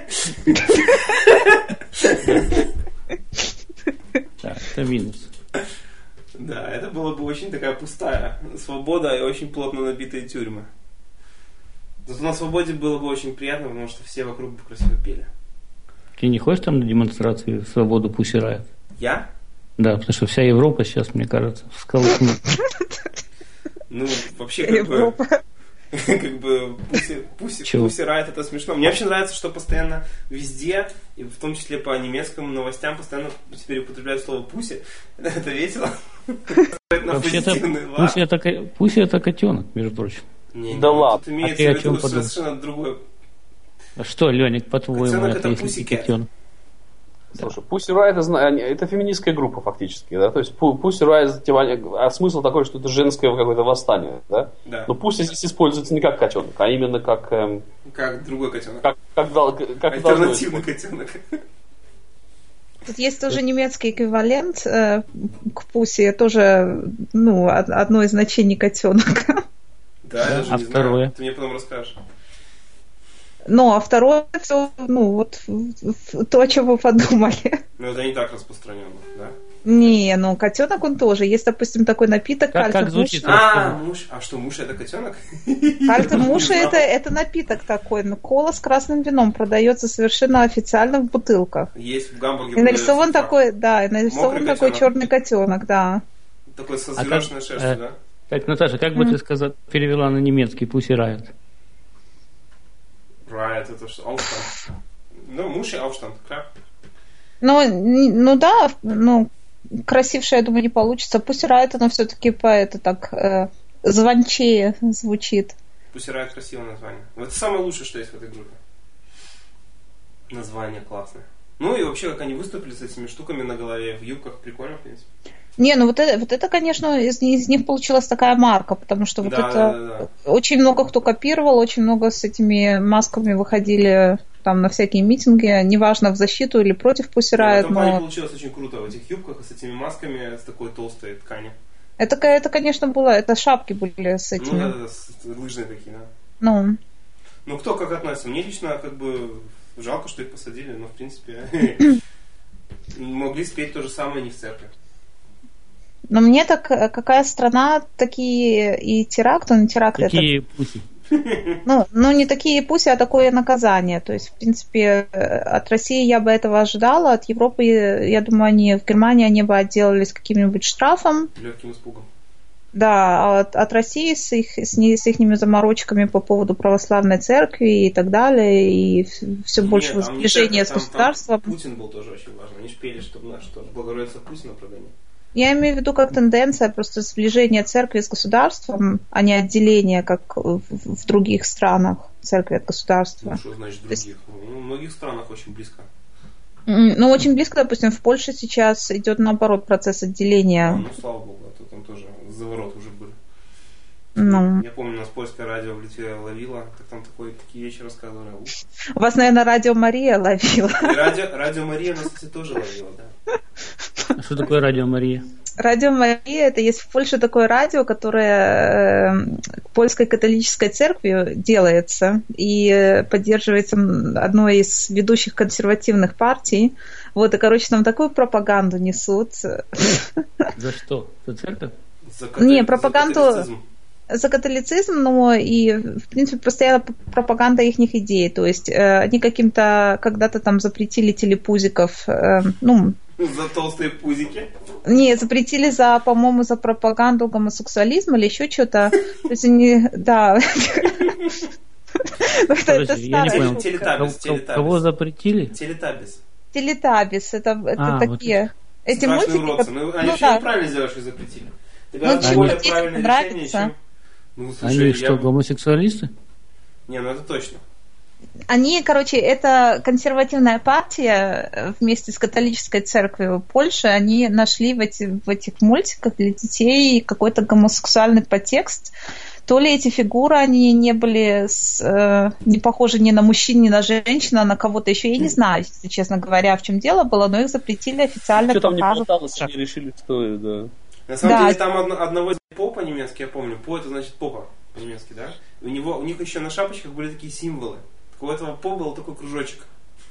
Да, это минус. Да, это была бы очень такая пустая свобода и очень плотно набитые тюрьмы. Зато на свободе было бы очень приятно, потому что все вокруг бы красиво пели. Ты не ходишь там на демонстрации свободу Pussy Riot? Я? Да, потому что вся Европа сейчас, мне кажется, всколыхнет. Ну, вообще, как бы... Как бы Pussy Riot это смешно. Мне вообще нравится, что постоянно везде, и в том числе по немецким новостям, постоянно теперь употребляют слово Pussy. Это весело. Вообще-то Pussy это котенок, между прочим. Да ладно. Тут имеется в виду совершенно другое. А что, Леник, по-твоему, это если котенок? Слушай, Pussy Riot это, это феминистская группа фактически, да, то есть Pussy Riot, а смысл такой, что это женское какое-то восстание, да? Да. Но Pussy здесь используется не как котенок, а именно как... Эм, как другой котенок. Как, как, как альтернативный котенок. Тут есть тоже немецкий эквивалент э, к Pussy, тоже, ну, одно из значений котенок. Да, я даже а не второе? знаю, ты мне потом расскажешь. Ну, а второе, все, ну, вот то, о чем вы подумали. Ну, это не так распространено, да? Не, ну, котенок он тоже. Есть, допустим, такой напиток. Как, как звучит? А, муж. А что, муж это котенок? Альтемуш это, это напиток такой. Кола с красным вином продается совершенно официально в бутылках. Есть в Гамбурге. И нарисован такой, да, и нарисован такой черный котенок, да. Такой со зверошной шерстью, да? Так, Наташа, как бы ты сказала, перевела на немецкий Pussy Riot? Riot, это что? Aufstand. Ну, муж и Aufstand, кlar. Ну, ну да, ну, красивше, я думаю, не получится. Pussy Riot, оно все-таки по это так э, звончее звучит. Pussy Riot красивое название. Вот это самое лучшее, что есть в этой группе. Название классное. Ну и вообще, как они выступили с этими штуками на голове, в юбках, прикольно, в принципе. Не, ну вот это, вот это конечно, из, из них получилась такая марка, потому что вот да, это да, да, да. Очень много кто копировал, очень много с этими масками выходили там на всякие митинги, неважно в защиту или против Pussy Riot. Да, но... получилось очень круто в этих юбках с этими масками, с такой толстой ткани. Это, это конечно, было, это шапки были с этими. Ну да, да, да, лыжные такие, да. Ну. Ну кто как относится? Мне лично как бы жалко, что их посадили, но в принципе могли спеть то же самое не в церкви. Но мне так, какая страна, такие и теракты, ну теракты такие это... пуси. Ну, ну, не такие пуси, а такое наказание. То есть, в принципе, от России я бы этого ожидала, от Европы, я думаю, они в Германии они бы отделались каким-нибудь штрафом. Легким испугом. Да, а от, от России с их, с, не, с их заморочками по поводу православной церкви и так далее, и все большего сближения с государством. Путин был тоже очень важен. Они шпели, чтобы наш что Богородица Путина прогонять. Я имею в виду как тенденция просто сближения церкви с государством, а не отделение, как в, в других странах церкви от государства. Ну, что значит других? Ну, многих странах очень близко. Ну, очень близко, допустим, в Польше сейчас идет, наоборот, процесс отделения. А, ну, слава богу, а то там тоже завороты уже были. Ну. Я помню, у нас польское радио в Литве ловило, как там такой, такие вещи рассказывали. У вас, наверное, радио Мария ловила. И радио, радио Мария у нас, кстати, тоже ловила, да. А что такое радио Мария? Радио Мария, это есть в Польше такое радио, которое к польской католической церкви делается и поддерживается одной из ведущих консервативных партий. Вот, и, короче, там такую пропаганду несут. За что? За церковь? За католи... Не, пропаганду... За католицизм. За католицизм, но и, в принципе, постоянно пропаганда их идей. То есть э, они каким-то когда-то там запретили телепузиков, э, ну... За толстые пузики? Не, запретили за, по-моему, за пропаганду гомосексуализма или еще что-то. То есть они, да. Подожди, я не понял. Телетабис, телетабис. Кого запретили? Телетабис. Телетабис, это такие... Эти мультики... Ну, они вообще неправильно сделали, что запретили. Это гораздо более правильное решение, чем... Ну, слушай, они что, я... гомосексуалисты? Не, ну это точно. Они, короче, это консервативная партия вместе с католической церковью Польши, они нашли в, эти, в этих мультиках для детей какой-то гомосексуальный подтекст. То ли эти фигуры, они не были с, э, не похожи ни на мужчин, ни на женщин, а на кого-то еще. Я не знаю, если честно говоря, в чем дело было, но их запретили официально. Что там не болталось, они решили, что... Да. На самом да. деле там одно, одного по по-немецки, я помню. По это значит попа по-немецки, да? У него, у них еще на шапочках были такие символы. Так у этого по был такой кружочек.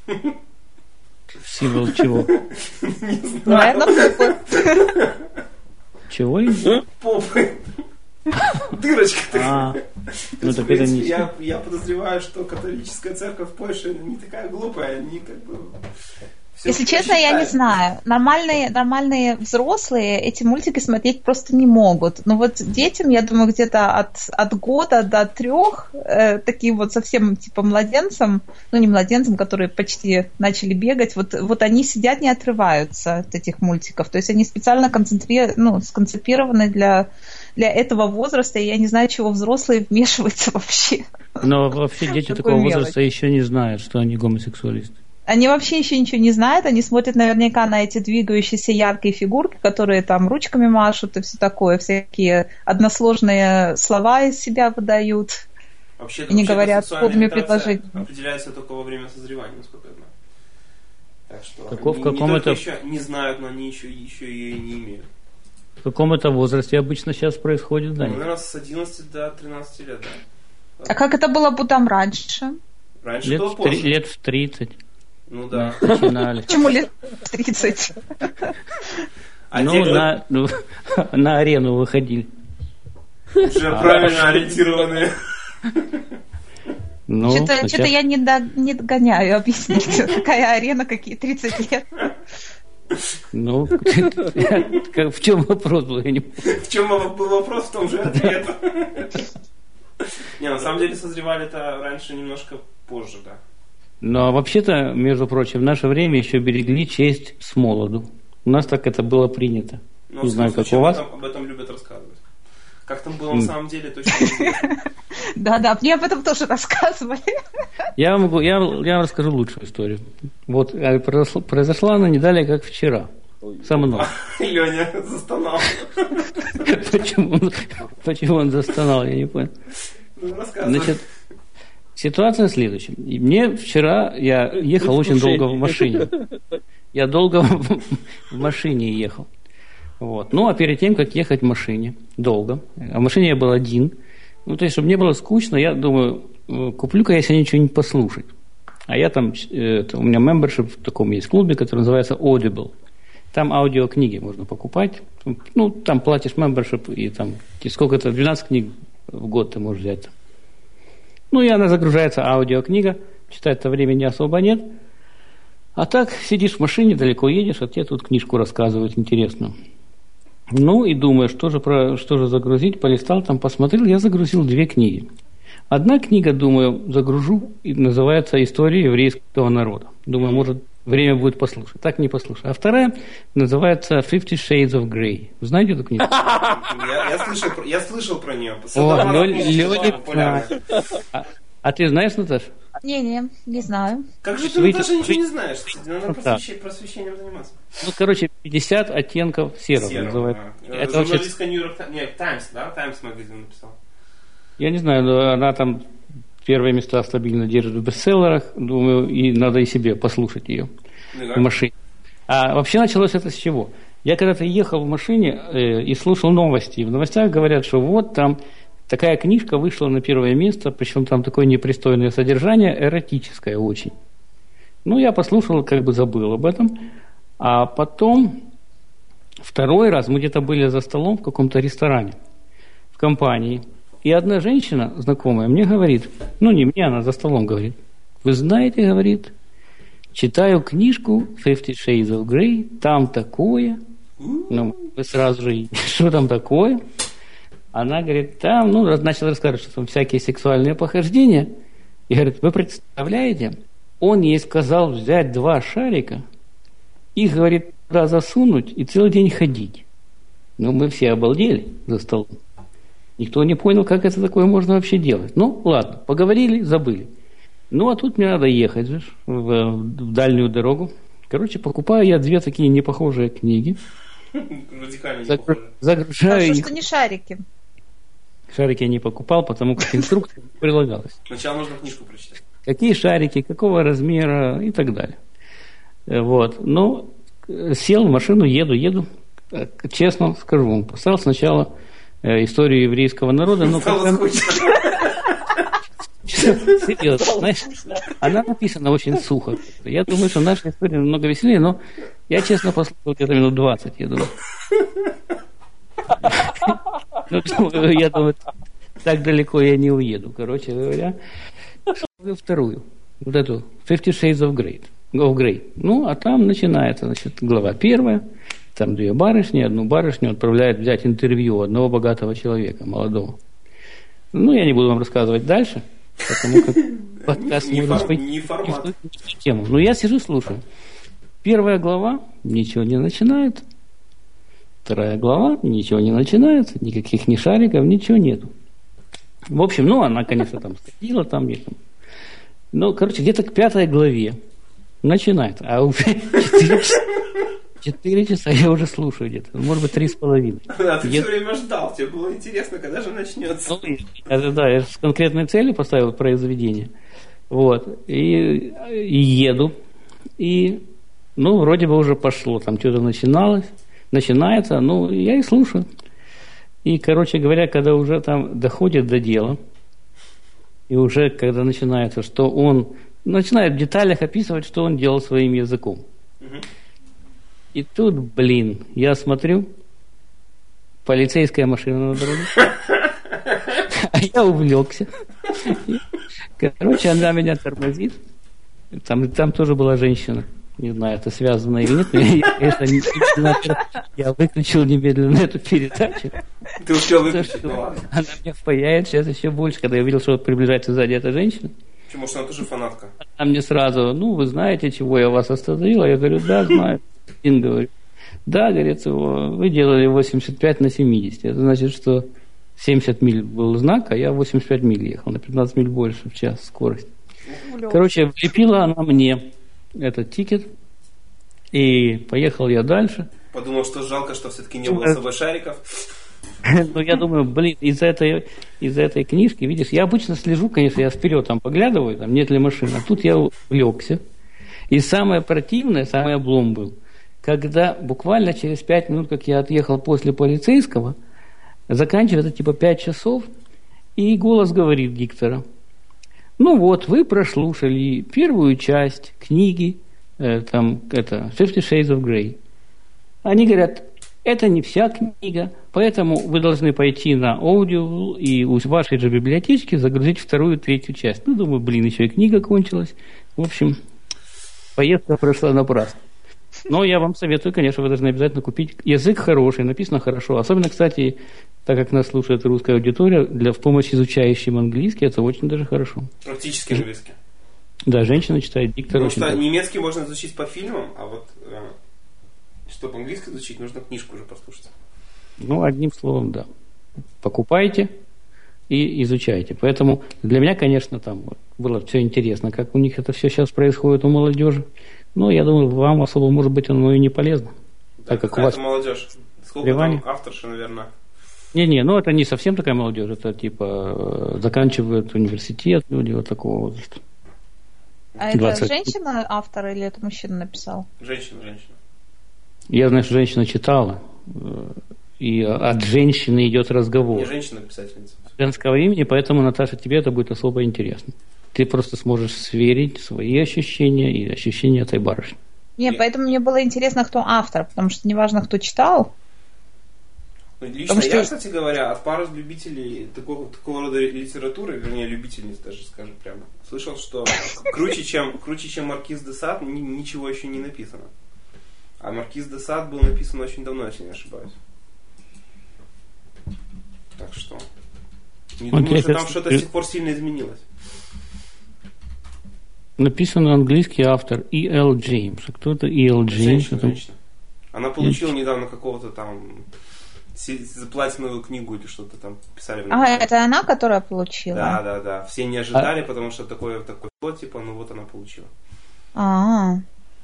Символ чего? Не знаю. Чего? Попы. Дырочка такая. Ну так это не... Я, я подозреваю, что католическая церковь в Польше не такая глупая, они как бы... Если честно, я не знаю. Нормальные, нормальные взрослые эти мультики смотреть просто не могут. Но вот детям, я думаю, где-то от, от года до трех, э, таким вот совсем типа младенцам, ну не младенцам, которые почти начали бегать, вот, вот они сидят, не отрываются от этих мультиков. То есть они специально концентри... ну, сконцепированы для, для этого возраста, и я не знаю, чего взрослые вмешиваются вообще. Но вообще дети такого возраста еще не знают, что они гомосексуалисты. Они вообще еще ничего не знают, они смотрят наверняка на эти двигающиеся яркие фигурки, которые там ручками машут и все такое, всякие односложные слова из себя выдают. Вообще, и не говорят полными предложениями. Определяется только во время созревания, насколько я знаю. Так что Каков, они в каком не это... только еще не знают, но они еще, еще и не имеют. В каком это возрасте обычно сейчас происходит, да? Ну, наверное, с одиннадцати до тринадцати лет, да. А как это было бы там раньше? Раньше лет было в позже. Лет в тридцать. Ну да. Начинали. Почему лет тридцать? А ну, те, на, ну, на арену выходили. Уже а, правильно а, ориентированные. Ну, что-то, сейчас... что-то я не, до, не догоняю. Объясните, какая арена, какие тридцать лет. Ну, в чем вопрос был? В чем был вопрос, в том же ответ. Не, на самом деле созревали-то раньше немножко позже, да. Но вообще-то, между прочим, в наше время еще берегли честь с молоду. У нас так это было принято. Но не знаю, как у вас. Об этом любят рассказывать. Как там было на самом деле, точно не знаю. Да-да, мне об этом тоже рассказывали. Я вам, могу, я, я вам расскажу лучшую историю. Вот произошла она не далее, как вчера. Со мной. Леня застонал. Почему он, почему он застонал, я не понял. Ну, рассказывай. Значит, ситуация следующая. Мне вчера, я ехал очень долго в машине. Я долго в машине ехал. Вот. Ну, а перед тем, как ехать в машине, долго, а в машине я был один, ну, то есть, чтобы мне было скучно, я думаю, куплю-ка я себе ничего не послушать. А я там, это, у меня membership в таком есть клубе, который называется Audible. Там аудиокниги можно покупать. Ну, там платишь membership, и там сколько-то, двенадцать книг в год ты можешь взять. Ну, и она загружается, аудиокнига, читать-то времени особо нет. А так, сидишь в машине, далеко едешь, а тебе тут книжку рассказывают интересную. Ну, и думаю, что же, про, что же загрузить, полистал, там посмотрел, я загрузил две книги. Одна книга, думаю, загружу, и называется «История еврейского народа». Думаю, может, время будет послушать. Так не послушаю. А вторая называется «Fifty Shades of Grey». Вы знаете эту книгу? Я, я, слышал, я слышал про нее. О, Лёля, а, а ты знаешь, Наташа? Не-не, не знаю. Как же ты вы, даже вы... ничего не знаешь? Надо просвещением, просвещением заниматься. Ну, короче, пятьдесят оттенков серого, серого называется. Да. Это журналистка Нью-Йорк Нет, Таймс, да? Таймс магазин написал. Я не знаю, но она там первые места стабильно держит в бестселлерах. Думаю, и надо и себе послушать ее да. в машине. А вообще началось это с чего? Я когда-то ехал в машине э, и слушал новости. И в новостях говорят, что вот там такая книжка вышла на первое место, причем там такое непристойное содержание, эротическое очень. Ну, я послушал, как бы забыл об этом. А потом, второй раз мы где-то были за столом в каком-то ресторане, в компании. И одна женщина, знакомая, мне говорит, ну, не мне, она за столом говорит, вы знаете, говорит, читаю книжку Fifty Shades of Grey, там такое. Ну, вы сразу же, что там такое? Она говорит, там, ну, начала рассказывать, что там всякие сексуальные похождения. И говорит, вы представляете, он ей сказал взять два шарика и, говорит, туда засунуть и целый день ходить. Ну, мы все обалдели за столом. Никто не понял, как это такое можно вообще делать. Ну, ладно, поговорили, забыли. Ну, а тут мне надо ехать же в, в дальнюю дорогу. Короче, покупаю я две такие непохожие книги. Радикально Загру... Загружаю Хорошо, их. что не шарики. Шарики я не покупал, потому как инструкция прилагалась. Сначала нужно книжку прочитать. Какие шарики, какого размера и так далее. Вот. Ну, сел в машину, еду, еду. Честно скажу вам, поставил сначала историю еврейского народа. Но стало скучно. Серьезно, знаешь, она написана очень сухо. Я думаю, что наша история намного веселее, но я, честно, послушал где-то минут двадцать, я думаю. Я думаю, так далеко я не уеду, короче говоря. Вторую, вот эту Fifty Shades of Grey. Of Grey. Ну, а там начинается, значит, глава первая. Там две барышни, одну барышню отправляют взять интервью одного богатого человека, молодого. Ну, я не буду вам рассказывать дальше, потому как подкаст не, может фор- быть не формат. в тему. Но я сижу, слушаю. Первая глава ничего не начинает. Вторая глава ничего не начинается. Никаких ни шариков, ничего нету. В общем, ну, она, конечно, там сходила, там, там. Ну, короче, где-то к пятой главе начинает. А уже четыре часа. Четыре часа я уже слушаю где-то. Может быть, три с половиной. Да, ты я... все время ждал. Тебе было интересно, когда же начнется. Ну, я, да, я с конкретной целью поставил произведение. Вот. И, и еду. И, ну, вроде бы уже пошло. Там что-то начиналось. Начинается. Ну, я и слушаю. И, короче говоря, когда уже там доходит до дела, и уже когда начинается, что он начинает в деталях описывать, что он делал своим языком. Угу. И тут, блин, я смотрю, полицейская машина на дороге, а я увлекся. Короче, она меня тормозит. Там, там тоже была женщина. Не знаю, это связано или нет. Я, конечно, не, я выключил немедленно эту передачу. Ты успел выключить, ну ладно. Она меня впаяет сейчас еще больше, когда я увидел, что приближается сзади эта женщина. Почему? Может, она тоже фанатка? Она мне сразу, ну, вы знаете, чего я вас остановила? Я говорю, да, знаю. Один говорит, да, говорит, вы делали восемьдесят пять на семьдесят. Это значит, что семьдесят миль был знак, а я восемьдесят пять миль ехал, на пятнадцать миль больше в час скорость. Короче, влепила она мне этот тикет, и поехал я дальше. Подумал, что жалко, что все-таки не было с собой шариков. Ну, я думаю, блин, из-за этой, из-за этой книжки, видишь, я обычно слежу, конечно, я вперед там поглядываю, там нет ли машины, а тут я увлекся. И самое противное, самый облом был, когда буквально через пять минут, как я отъехал после полицейского, заканчивается типа пять часов, и голос говорит диктора, ну вот, вы прослушали первую часть книги, э, там, это, Fifty Shades of Grey. Они говорят, это не вся книга, поэтому вы должны пойти на аудио и у вашей же библиотечки загрузить вторую, третью часть. Ну, думаю, блин, еще и книга кончилась. В общем, поездка прошла напрасно. Но я вам советую, конечно, вы должны обязательно купить. Язык хороший, написано хорошо. Особенно, кстати, так как нас слушает русская аудитория, для в помощи изучающим английский это очень даже хорошо. Практически английский. Да, женщина читает диктор. Потому что немецкий можно изучить по фильмам, а вот э, чтобы английский изучить, нужно книжку уже послушать. Ну, одним словом, да. Покупайте, и изучайте. Поэтому для меня, конечно, там было все интересно, как у них это все сейчас происходит у молодежи. Но я думаю, вам особо, может быть, оно и не полезно. Да, так как у вас молодежь? Сколько там авторша, наверное? Не-не, ну это не совсем такая молодежь, это типа заканчивают университет, люди вот такого возраста. А это женщина автор или это мужчина написал? Женщина, женщина. Я знаю, что женщина читала, и от женщины идет разговор. Не женщина, писательница. Женского имени, поэтому, Наташа, тебе это будет особо интересно. Ты просто сможешь сверить свои ощущения и ощущения этой барышни. Не, поэтому мне было интересно, кто автор, потому что неважно, кто читал. Ну, лично потому я, что... кстати говоря, от пары любителей такого, такого рода литературы, вернее, любительниц даже, скажем прямо, слышал, что круче, чем, круче, чем Маркиз де Сад, ничего еще не написано. А Маркиз де Сад был написан очень давно, если не ошибаюсь. Так что... Не вот думаю, что там что-то с тех пор сильно изменилось. Написан английский автор И Эл Джеймс. А кто это И Эл Джеймс? Женщина, женщина. Она получила недавно какого-то там платиновую книгу или что-то там писали. А, это она, которая получила? Да, да, да. Все не ожидали, а... потому что такое, такой фото, типа, ну вот она получила. А,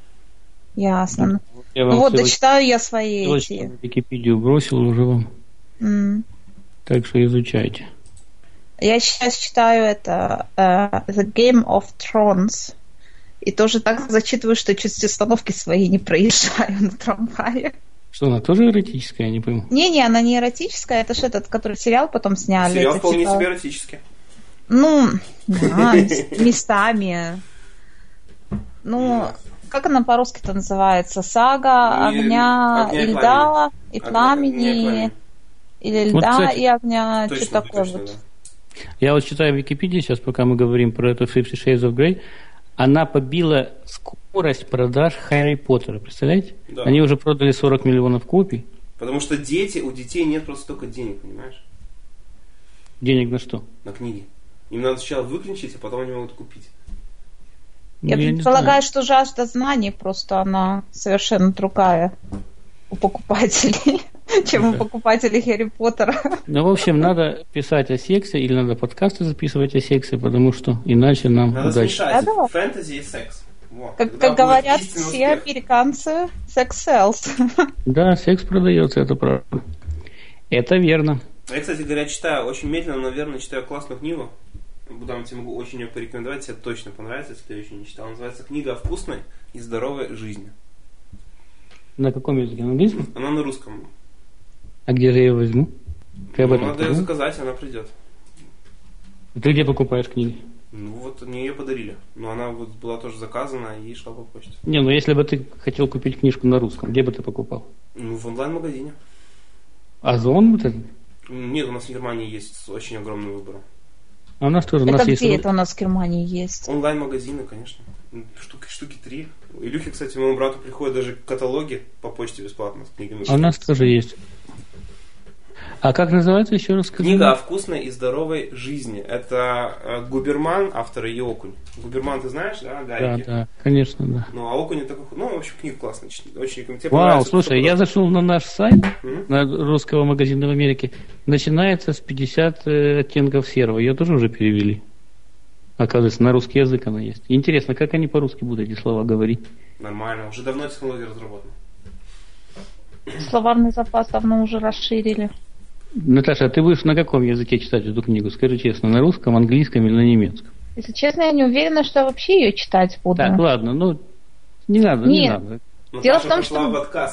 ясно. Я ну вот, дочитаю я свои эти. В Википедию бросил уже вам. Mm. Так что изучайте. Я сейчас читаю это uh, The Game of Thrones. И тоже так зачитываю, что чуть с остановки свои не проезжаю на трамвае. Что, она тоже эротическая, я не пойму? Не-не, она не эротическая, это же этот, который сериал потом сняли. Сериал это, вполне типа... себе эротический. Ну, да, местами. Ну, как она по-русски-то называется? Сага огня, огня и льда, и пламени. Или льда вот, и огня, что такое вот. Да. Я вот читаю в Википедии сейчас, пока мы говорим про эту Fifty Shades of Grey, она побила скорость продаж Харри Поттера, представляете? Да. Они уже продали сорок миллионов копий. Потому что дети, у детей нет просто столько денег, понимаешь? Денег на что? На книги. Им надо сначала выключить, а потом они могут купить. Я, я предполагаю, что жажда знаний просто она совершенно другая у покупателей, чем у покупателей Гарри Поттера. Ну, в общем, надо писать о сексе или надо подкасты записывать о сексе, потому что иначе нам надо удачи. Надо смешать фэнтези и секс. Вот. Как, как говорят все успех. Американцы, секс sells. Да, секс продается, это правда. Это верно. Я, кстати говоря, читаю очень медленно, но верно читаю классную книгу. Буду тебе могу очень ее порекомендовать, тебе точно понравится, если ты ее еще не читал. Называется «Книга о вкусной и здоровой жизни». На каком языке? На английском? Она на русском. А где же я ее возьму? Ты об этом Надо ее заказать, она придет. Ты где покупаешь книги? Ну вот мне ее подарили. Но она вот была тоже заказана и шла по почте. Не, ну если бы ты хотел купить книжку на русском, где бы ты покупал? Ну в онлайн-магазине. Озон вот это? Нет, у нас в Германии есть очень огромный выбор. А у нас тоже. У это нас где есть... это у нас в Германии есть? Онлайн-магазины, конечно. Штуки, штуки три. Илюхе, кстати, моему брату приходят даже каталоги по почте бесплатно с книгами. А у нас тоже есть. А как называется, еще раз скажи? Книга о вкусной и здоровой жизни. Это Губерман, автор и Окунь. Губерман ты знаешь, да? Гарики? Да, да, конечно, да. Ну, а Окунь такой, ну, в общем, книга классная. Очень рекомендую. Вау, слушай, я зашел на наш сайт, mm-hmm. на русского магазина в Америке. Начинается с пятьдесят оттенков серого. Ее тоже уже перевели. Оказывается, на русский язык она есть. Интересно, как они по-русски будут эти слова говорить? Нормально, уже давно технология разработана. Словарный запас давно уже расширили. Наташа, а ты будешь на каком языке читать эту книгу? Скажи честно, на русском, английском или на немецком? Если честно, я не уверена, что я вообще ее читать буду. Так, ладно, ну не надо, Нет. не надо. Дело в том, что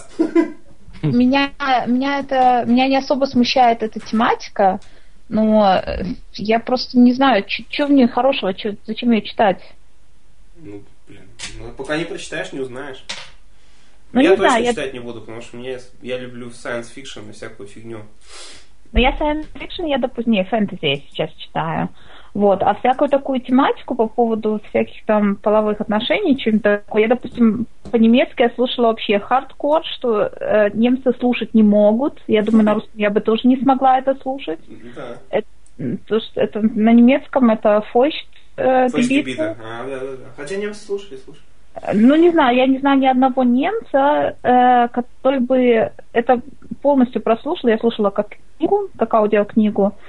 меня, меня, это, меня не особо смущает эта тематика, но я просто не знаю, что в ней хорошего, чё, зачем ее читать. Ну, блин, ну, пока не прочитаешь, не узнаешь. Ну, я не точно знаю, читать я... не буду, потому что мне, я люблю science fiction и всякую фигню. Но я science fiction, я, допустим, не, фэнтези я сейчас читаю. Вот. А всякую такую тематику по поводу всяких там половых отношений, чем-то такое, я, допустим, по-немецки я слушала вообще хардкор, что э, немцы слушать не могут. Я думаю, на русском я бы тоже не смогла это слушать. Да. Это, то, что это на немецком это фойшт э, дебита. А, да, да, да. Хотя немцы слушали, слушали. Ну, не знаю, я не знаю ни одного немца, э, который бы это полностью прослушал. Я слушала как книгу, как аудиокнигу.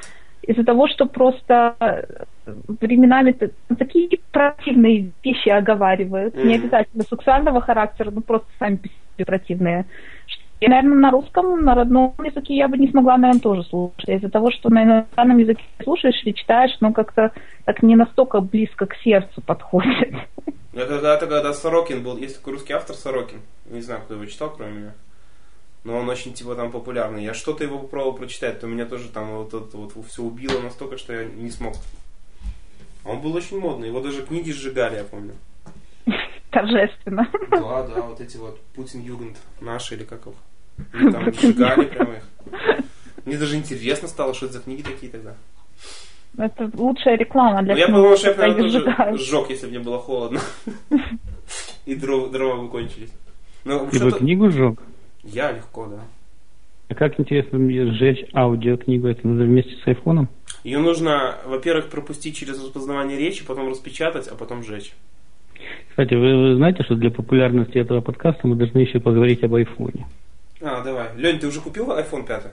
из-за того, что просто временами такие противные вещи оговаривают, mm-hmm. не обязательно сексуального характера, но просто сами по себе противные. И, наверное, на русском, на родном языке я бы не смогла, наверное, тоже слушать. Из-за того, что на иностранном языке слушаешь или читаешь, но как-то так не настолько близко к сердцу подходит. Это, это, это когда Сорокин был, есть такой русский автор Сорокин, не знаю, кто его читал, кроме меня, но он очень типа там популярный. Я что-то его попробовал прочитать, то меня тоже там вот это вот все убило настолько, что я не смог. Он был очень модный, его даже книги сжигали, я помню. Торжественно. Да, да, вот эти вот Путин-Югенд наши или как их. Они там сжигали прямо их. Мне даже интересно стало, что это за книги такие тогда. Это лучшая реклама для книг. Я бы, шеф, наверное, тоже сжег, если бы мне было холодно. И дрова, дрова бы кончились. Но ты бы книгу сжег? Я легко, да. А как интересно мне сжечь аудиокнигу? Это надо вместе с айфоном? Ее нужно, во-первых, пропустить через распознавание речи, потом распечатать, а потом сжечь. Кстати, вы, вы знаете, что для популярности этого подкаста мы должны еще поговорить об айфоне. А, давай. Лень, ты уже купил айфон пять?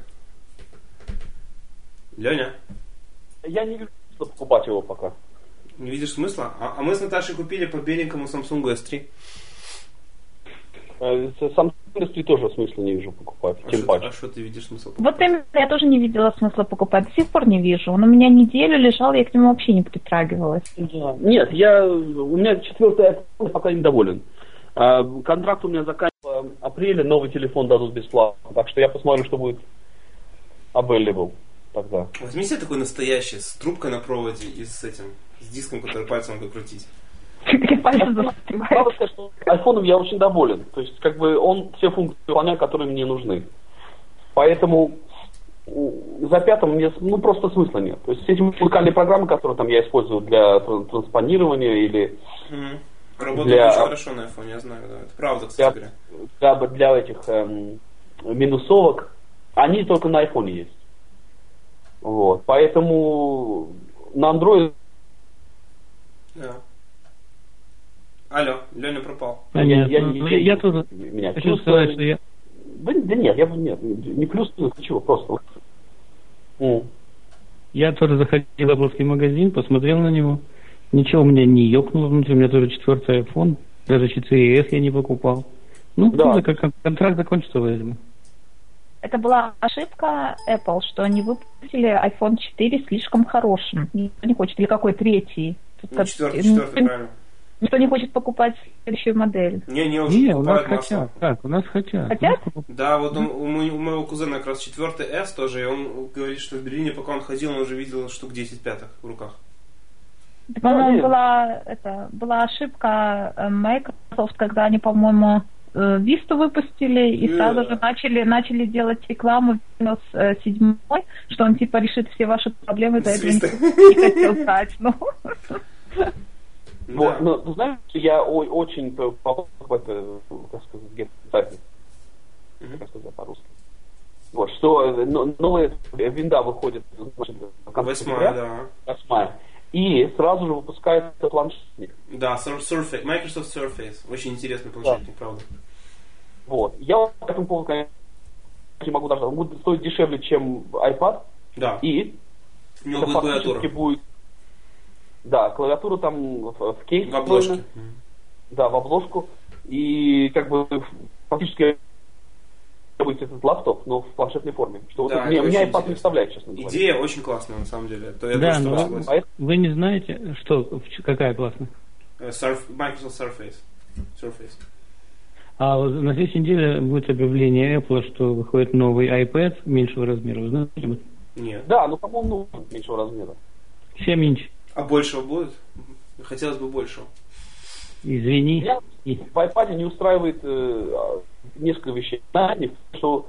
Леня? Я не вижу смысла покупать его пока. Не видишь смысла? А, а мы с Наташей купили по беленькому Samsung эс три. Samsung эс три тоже смысла не вижу покупать. А тем что, паче. А что ты видишь смысл покупать? Вот именно я тоже не видела смысла покупать. До сих пор не вижу. Он у меня неделю лежал, я к нему вообще не притрагивалась. Да. Нет, я, у меня четвертый iPhone, пока недоволен. А, контракт у меня заканчивается в апреле, новый телефон дадут бесплатно. Так что я посмотрю, что будет available тогда. Возьми себе такой настоящий, с трубкой на проводе и с этим, с диском, который пальцем надо крутить. Надо сказать, что айфоном я очень доволен. То есть, как бы, он все функции выполняет, которые мне нужны. Поэтому за пятым мне ну, просто смысла нет. То есть, все эти музыкальные программы, которые там я использую для транспонирования или... Mm-hmm. Работает для... очень хорошо на айфоне, я знаю, да. Это правда, кстати говоря. Для, для, для этих эм, минусовок, они только на айфоне есть. Вот. Поэтому на Android... Да. Алло, Леня пропал. А я, я, я, я, я тоже меня хочу плюс, сказать, что я... Да, да нет, я нет, не плюс, ничего, просто. Mm. Я тоже заходил в Apple магазин, посмотрел на него. Ничего у меня не ёкнуло внутри, у меня тоже четвертый iPhone, даже четыре эс я не покупал. Ну, да. Как контракт закончится, возьму. Это была ошибка Apple, что они выпустили айфон четыре слишком хорошим. Никто не хочет, или какой третий. Ну, четвертый, четвертый, правильно. Никто не хочет покупать следующую модель. Не, не, уже не у нас массу. хотят. Так, у нас хотят. Хотят? Да, вот он, у, мо- у моего кузена как раз четвертый эс тоже, и он говорит, что в Берлине, пока он ходил, он уже видел штук десять пятых в руках. Это, по-моему, была, это, была ошибка Microsoft, когда они, по-моему, Vista выпустили и yeah. сразу же начали, начали делать рекламу Windows семь, что он типа решит все ваши проблемы, за это не хотел знать. Ну. Вот, да. Но ты знаешь, я очень попал в это, как сказать, гет-тайпинг, как сказать по-русски. Вот, что новая винда выходит, значит, восьмая, да. Восьмая. И сразу же выпускается планшетник. Да, Surface, Microsoft Surface. Очень интересный планшетник, да. Правда. Вот. Я по этому поводу, конечно, не могу даже... Он будет стоить дешевле, чем iPad. Да. И у него будет клавиатура. Будет... Да, клавиатура там в, в кейс. В обложке. Mm. Да, в обложку. И как бы фактически будет этот лаптоп, но в планшетной форме. Что да, вот мне, меня iPad не вставляет, честно говоря. Идея очень классная, на самом деле. То я да, но вы, вы не знаете, что, какая классная? Surf, Microsoft Surface. Surface. А на следующей неделе будет объявление Apple, что выходит новый iPad меньшего размера. Вы знаете? Нет. Да, ну, по-моему, ну, меньшего размера. семь инч. А большего будет? Хотелось бы большего. Извини. Меня в iPad не устраивает э, несколько вещей. Одних, что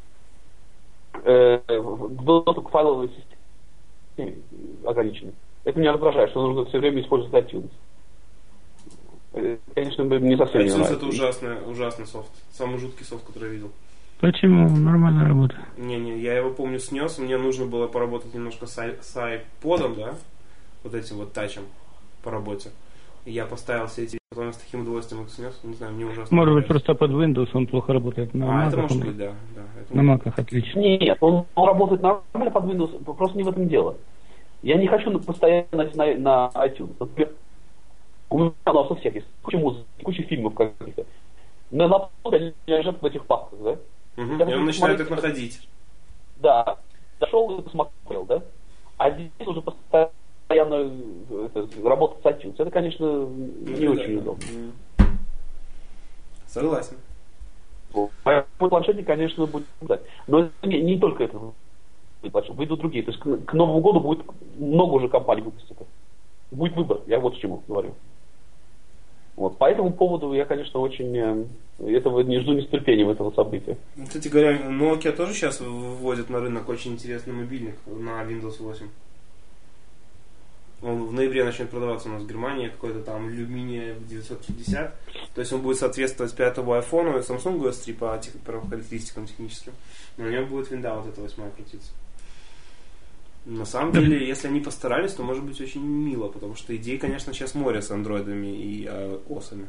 э, доступ к файловой системе ограниченный. Это меня раздражает, что нужно все время использовать iTunes. Конечно, не совсем не нравится. iTunes это ужасный, ужасный софт. Самый жуткий софт, который я видел. Почему? Нормальная работа. Не-не, я его помню снес. Мне нужно было поработать немножко с, с iPod'ом, да? Вот этим вот тачем по работе. Я поставил все эти, потом с таким удовольствием их снес. Не знаю, мне ужасно. Может быть, просто под Windows он плохо работает. На а, Mac это может он... быть, да. да это на может... Mac'ах отлично. Нет, он, он работает нормально под Windows, просто не в этом дело. Я не хочу постоянно на, на iTunes. Например, у меня у нас у всех есть куча музыки, куча фильмов каких-то. На лаптопе они лежат в этих папках, да? Угу. И он начинает их находить. Да. Зашел и посмотрел, да? А здесь уже постоянно это, работать с iTunes. Это, конечно, не ну, очень да. удобно. Согласен. Мой планшетник, конечно, будет ждать. Но не, не только это. Выйдут другие. То есть к, к Новому году будет много уже компаний выпустить. Будет выбор. Я вот к чему говорю. Вот. По этому поводу я, конечно, очень э, этого не жду ни с терпением этого события. Кстати говоря, Nokia тоже сейчас вводит на рынок очень интересный мобильник на Windows восемь. Он в ноябре начнет продаваться у нас в Германии, какой-то там Lumia девятьсот пятьдесят. То есть он будет соответствовать пятому айфону и Samsung эс три по, тех, по характеристикам техническим. Но у него будет винда вот эта восьмая крутиться. На самом деле, если они постарались, то может быть очень мило, потому что идей, конечно, сейчас море с андроидами и а, осами.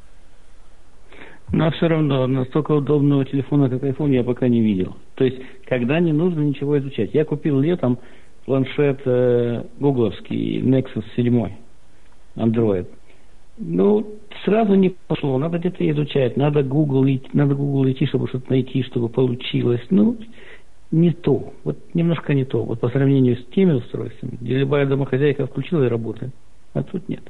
Но все равно настолько удобного телефона, как iPhone, я пока не видел. То есть, когда не нужно ничего изучать. Я купил летом планшет э, гугловский Nexus семь Android. Ну, сразу не пошло. Надо где-то изучать. Надо Google идти, надо Google идти, чтобы что-то найти, чтобы получилось. Ну, не то. Вот немножко не то. Вот по сравнению с теми устройствами, где любая домохозяйка включила и работает. А тут нет.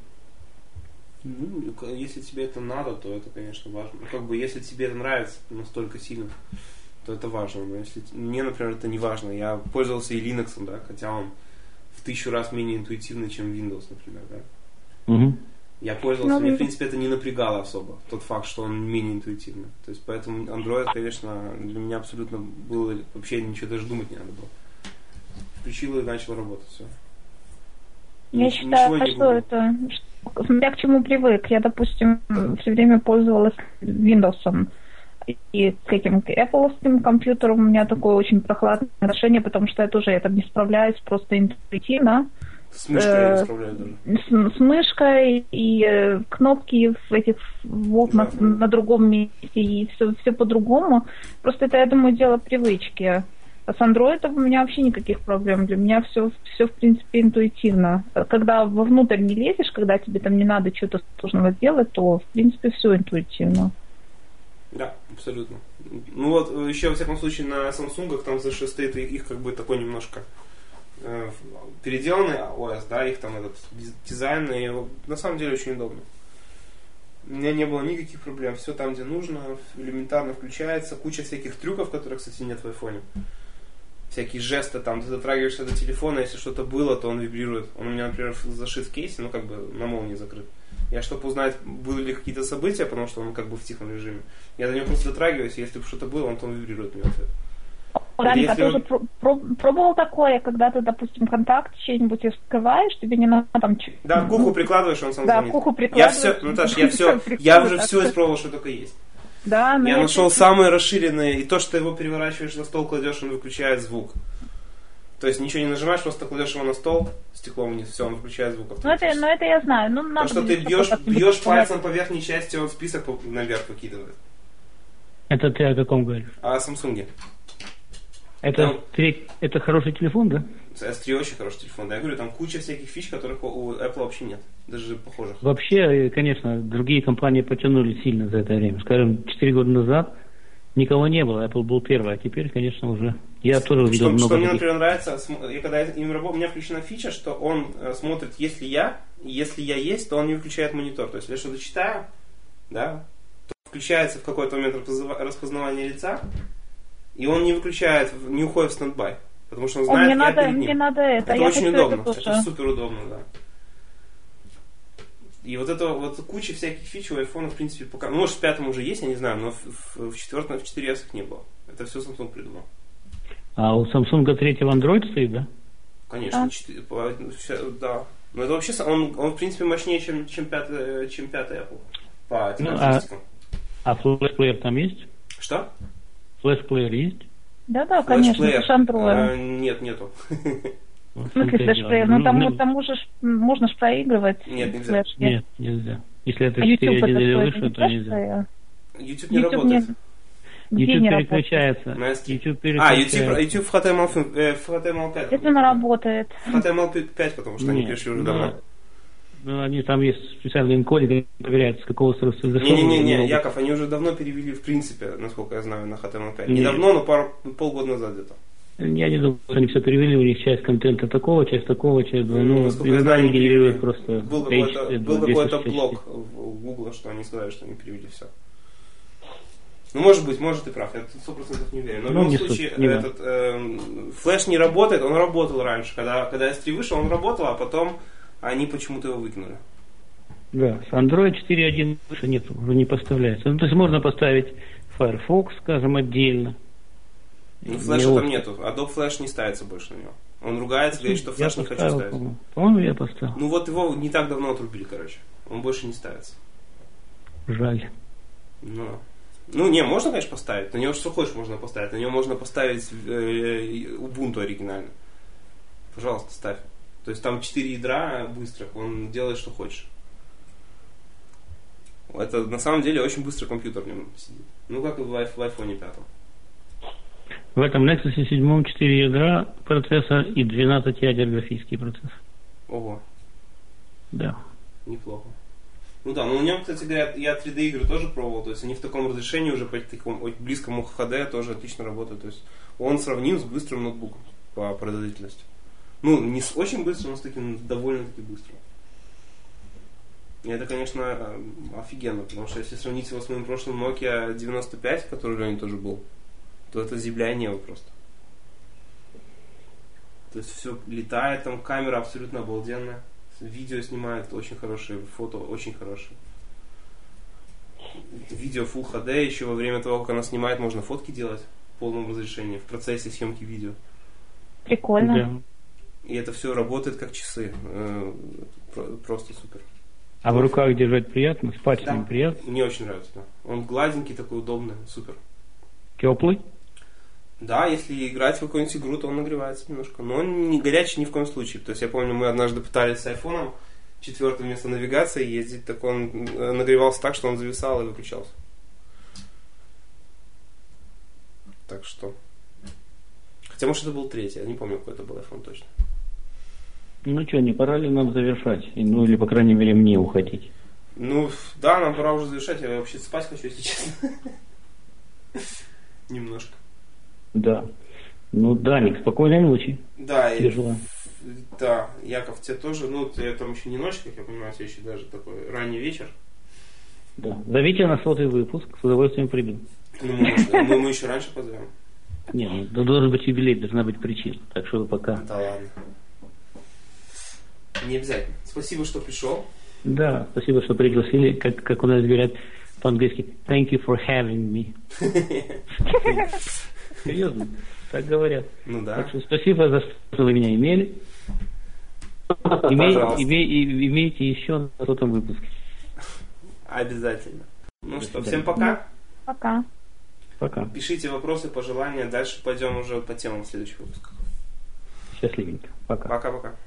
Ну, если тебе это надо, то это, конечно, важно. Ну, как бы, если тебе это нравится настолько сильно, то это важно. Но если мне, например, это не важно. Я пользовался и Linux, да, хотя он в тысячу раз менее интуитивный, чем Windows, например, да. Угу. Я пользовался, мне, в принципе, это не напрягало особо, тот факт, что он менее интуитивный. То есть, поэтому Android, конечно, для меня абсолютно было, вообще ничего даже думать не надо было. Включил и начал работать, все. Я Нич- считаю, что гуглю. это, что, смотря к чему привык. Я, допустим, все время пользовалась Windows. И к этим к Apple-овским компьютерам у меня такое очень прохладное отношение, потому что я тоже я там не справляюсь просто интуитивно. С мышкой я не справляюсь даже. С, с мышкой и э, кнопки в этих в окнах да. на другом месте, и все, все по-другому. Просто это, я думаю, дело привычки. А с Android у меня вообще никаких проблем. Для меня все, все в принципе, интуитивно. Когда вовнутрь не лезешь, когда тебе там не надо что-то сложного делать, то, в принципе, все интуитивно. Да, абсолютно. Ну вот, еще, во всяком случае, на Samsung там стоит их как бы такой немножко э, переделанный о эс, да, их там этот дизайн, и на самом деле очень удобно. У меня не было никаких проблем. Все там, где нужно, элементарно включается. Куча всяких трюков, которых, кстати, нет в айфоне. Всякие жесты, там, ты дотрагиваешься до телефона, если что-то было, то он вибрирует. Он у меня, например, зашит в кейсе, ну, как бы на молнии закрыт. Я, чтобы узнать, были ли какие-то события, потому что он как бы в тихом режиме, я до него просто дотрагиваюсь, и если бы что-то было, он там вибрирует мне в ответ. Раньше а ты уже он... пробовал такое, когда ты, допустим, контакт что-нибудь открываешь, тебе не надо там... Да, к уху прикладываешь, он сам да, звонит. к уху прикладываешь. Я все, Наташ, я все, я уже все испробовал, что только есть. Да, я нашел это... самые расширенные, и то, что ты его переворачиваешь на стол, кладешь, он выключает звук. То есть ничего не нажимаешь, просто кладешь его на стол, стеклом вниз, все, он выключает звук. Ну это, ну это я знаю. Ну, то, что ты бьешь, бьешь пальцем по верхней части, он список наверх выкидывает. Это ты о каком говоришь? О Samsung. Это, там... три... это хороший телефон, да? эс три очень хороший телефон, да. Я говорю, там куча всяких фич, которых у Apple вообще нет. Даже похожих. Вообще, конечно, другие компании потянули сильно за это время. Скажем, четыре года назад никого не было, Apple был первый, а теперь, конечно, уже... Я тоже увидел что, много... Что мне, например, нравится, я, когда им работаю, у меня включена фича, что он э, смотрит, если я, и если я есть, то он не выключает монитор. То есть, если я что-то читаю, да, то включается в какой-то момент распознавание лица, и он не выключает, не уходит в стендбай. Потому что он знает, О, мне я надо, перед ним. Мне надо это. Это я очень удобно, это, это супер удобно, да. И вот это вот куча всяких фич у iPhone, в принципе, пока... Ну, может, в пятом уже есть, я не знаю, но в, в, в четвертом, в четыре эс их не было. Это все Samsung придумал. А у Samsung третьего Android стоит, да? Конечно, четыре, да. Но это вообще, он, он в принципе, мощнее, чем, чем, пятый, чем пятый Apple. По этим ну, а, а флешплеер там есть? Что? Флешплеер есть? Да-да, конечно, это же Android. А, нет, нету. В смысле флеш-плеер? Ну, там, там можешь, можно же проигрывать. Нет, нельзя. Флеш, нет, нельзя. Если это а четыре YouTube или это выше, то нельзя. YouTube не YouTube работает. Не... YouTube не переключается. YouTube переключается. А, YouTube, YouTube в эйч ти эм эл, в эйч ти эм эл пять. Естественно, работает. В эйч ти эм эл пять, потому что нет, они перешли уже но, давно. Ну, они там есть специальный энкодинг, проверяют, с какого устройства зашел. Не-не-не, Яков, они уже давно перевели, в принципе, насколько я знаю, на эйч ти эм эл пять. Не давно, но пару, полгода назад где-то. Я не думаю, что они все перевели, у них часть контента такого, часть такого, часть двойного. Ну, иногда они генерируют просто... Был какой-то, был какой-то блог в Google, что они сказали, что они перевели все. Ну, может быть, может, ты прав, я сто процентов не уверен. Но ну, в любом случае, суть, этот э, флеш не работает, он работал раньше. Когда, когда эс три вышел, он работал, а потом они почему-то его выкинули. Да, с Android четыре точка один выше нет, уже не поставляется. Ну, то есть можно поставить Firefox, скажем, отдельно. Ну, флеша там нету, Adobe Flash не ставится больше на него. Он ругается, говорит, что флеш я не поставил, хочу ставить. По-моему, я поставил. Ну вот его не так давно отрубили, короче. Он больше не ставится. Жаль. Ну, ну не, можно, конечно, поставить. На него что хочешь можно поставить. На него можно поставить э, Ubuntu оригинально. Пожалуйста, ставь. То есть там четыре ядра быстрых, он делает, что хочешь. Это на самом деле очень быстрый компьютер в нем сидит. Ну, как и в, в iPhone пятом. В этом Nexus семь четыре ядра процессор и двенадцать ядер графический процессор. Ого. Да. Неплохо. Ну да, но у него, кстати говоря, я три дэ игры тоже пробовал, то есть они в таком разрешении уже по такому близкому эйч ди тоже отлично работают. То есть он сравним с быстрым ноутбуком по производительности. Ну, не с очень быстрым, но с таким довольно-таки быстрым. И это, конечно, офигенно, потому что если сравнить его с моим прошлым Nokia девяносто пять, который у меня тоже был, то это земля и небо просто. То есть все летает, там камера абсолютно обалденная. Видео снимает очень хорошие, фото очень хорошие. Видео Full эйч ди, еще во время того, как она снимает, можно фотки делать в полном разрешении, в процессе съемки видео. Прикольно. Да. И это все работает как часы. Просто супер. А в руках держать приятно? Спать да. с ним приятно? Мне очень нравится, да. Он гладенький, такой удобный, супер. Теплый? Да, если играть в какую-нибудь игру, то он нагревается немножко. Но он не горячий ни в коем случае. То есть я помню, мы однажды пытались с айфоном четвертым вместо навигации ездить, так он нагревался так, что он зависал и выключался. Так что... Хотя, может, это был третий, я не помню, какой это был iPhone точно. Ну что, не пора ли нам завершать? Ну, или, по крайней мере, мне уходить? Ну, да, нам пора уже завершать. Я вообще спать хочу, если честно. Немножко. Да. Ну, Даник, спокойной ночи. Да, и, да, Яков, тебе тоже, ну, тебе там еще не ночь, как я понимаю, тебе еще даже такой ранний вечер. Да. Зовите на сотый выпуск, с удовольствием приду. Ну, мы, мы, мы еще раньше позовем. Нет, ну, да должен быть юбилей, должна быть причина. Так что пока. Да ладно. Не обязательно. Спасибо, что пришел. Да, спасибо, что пригласили. Как, как у нас говорят по-английски, thank you for having me. Серьезно, так говорят. Ну да. Так что спасибо за что вы меня имели. Имей, имей, имейте еще на сотом выпуске. Обязательно. Ну что, всем пока. Пока. Пока. Пишите вопросы, пожелания. Дальше пойдем уже по темам в следующих выпусках. Счастливенько. Пока. Пока-пока.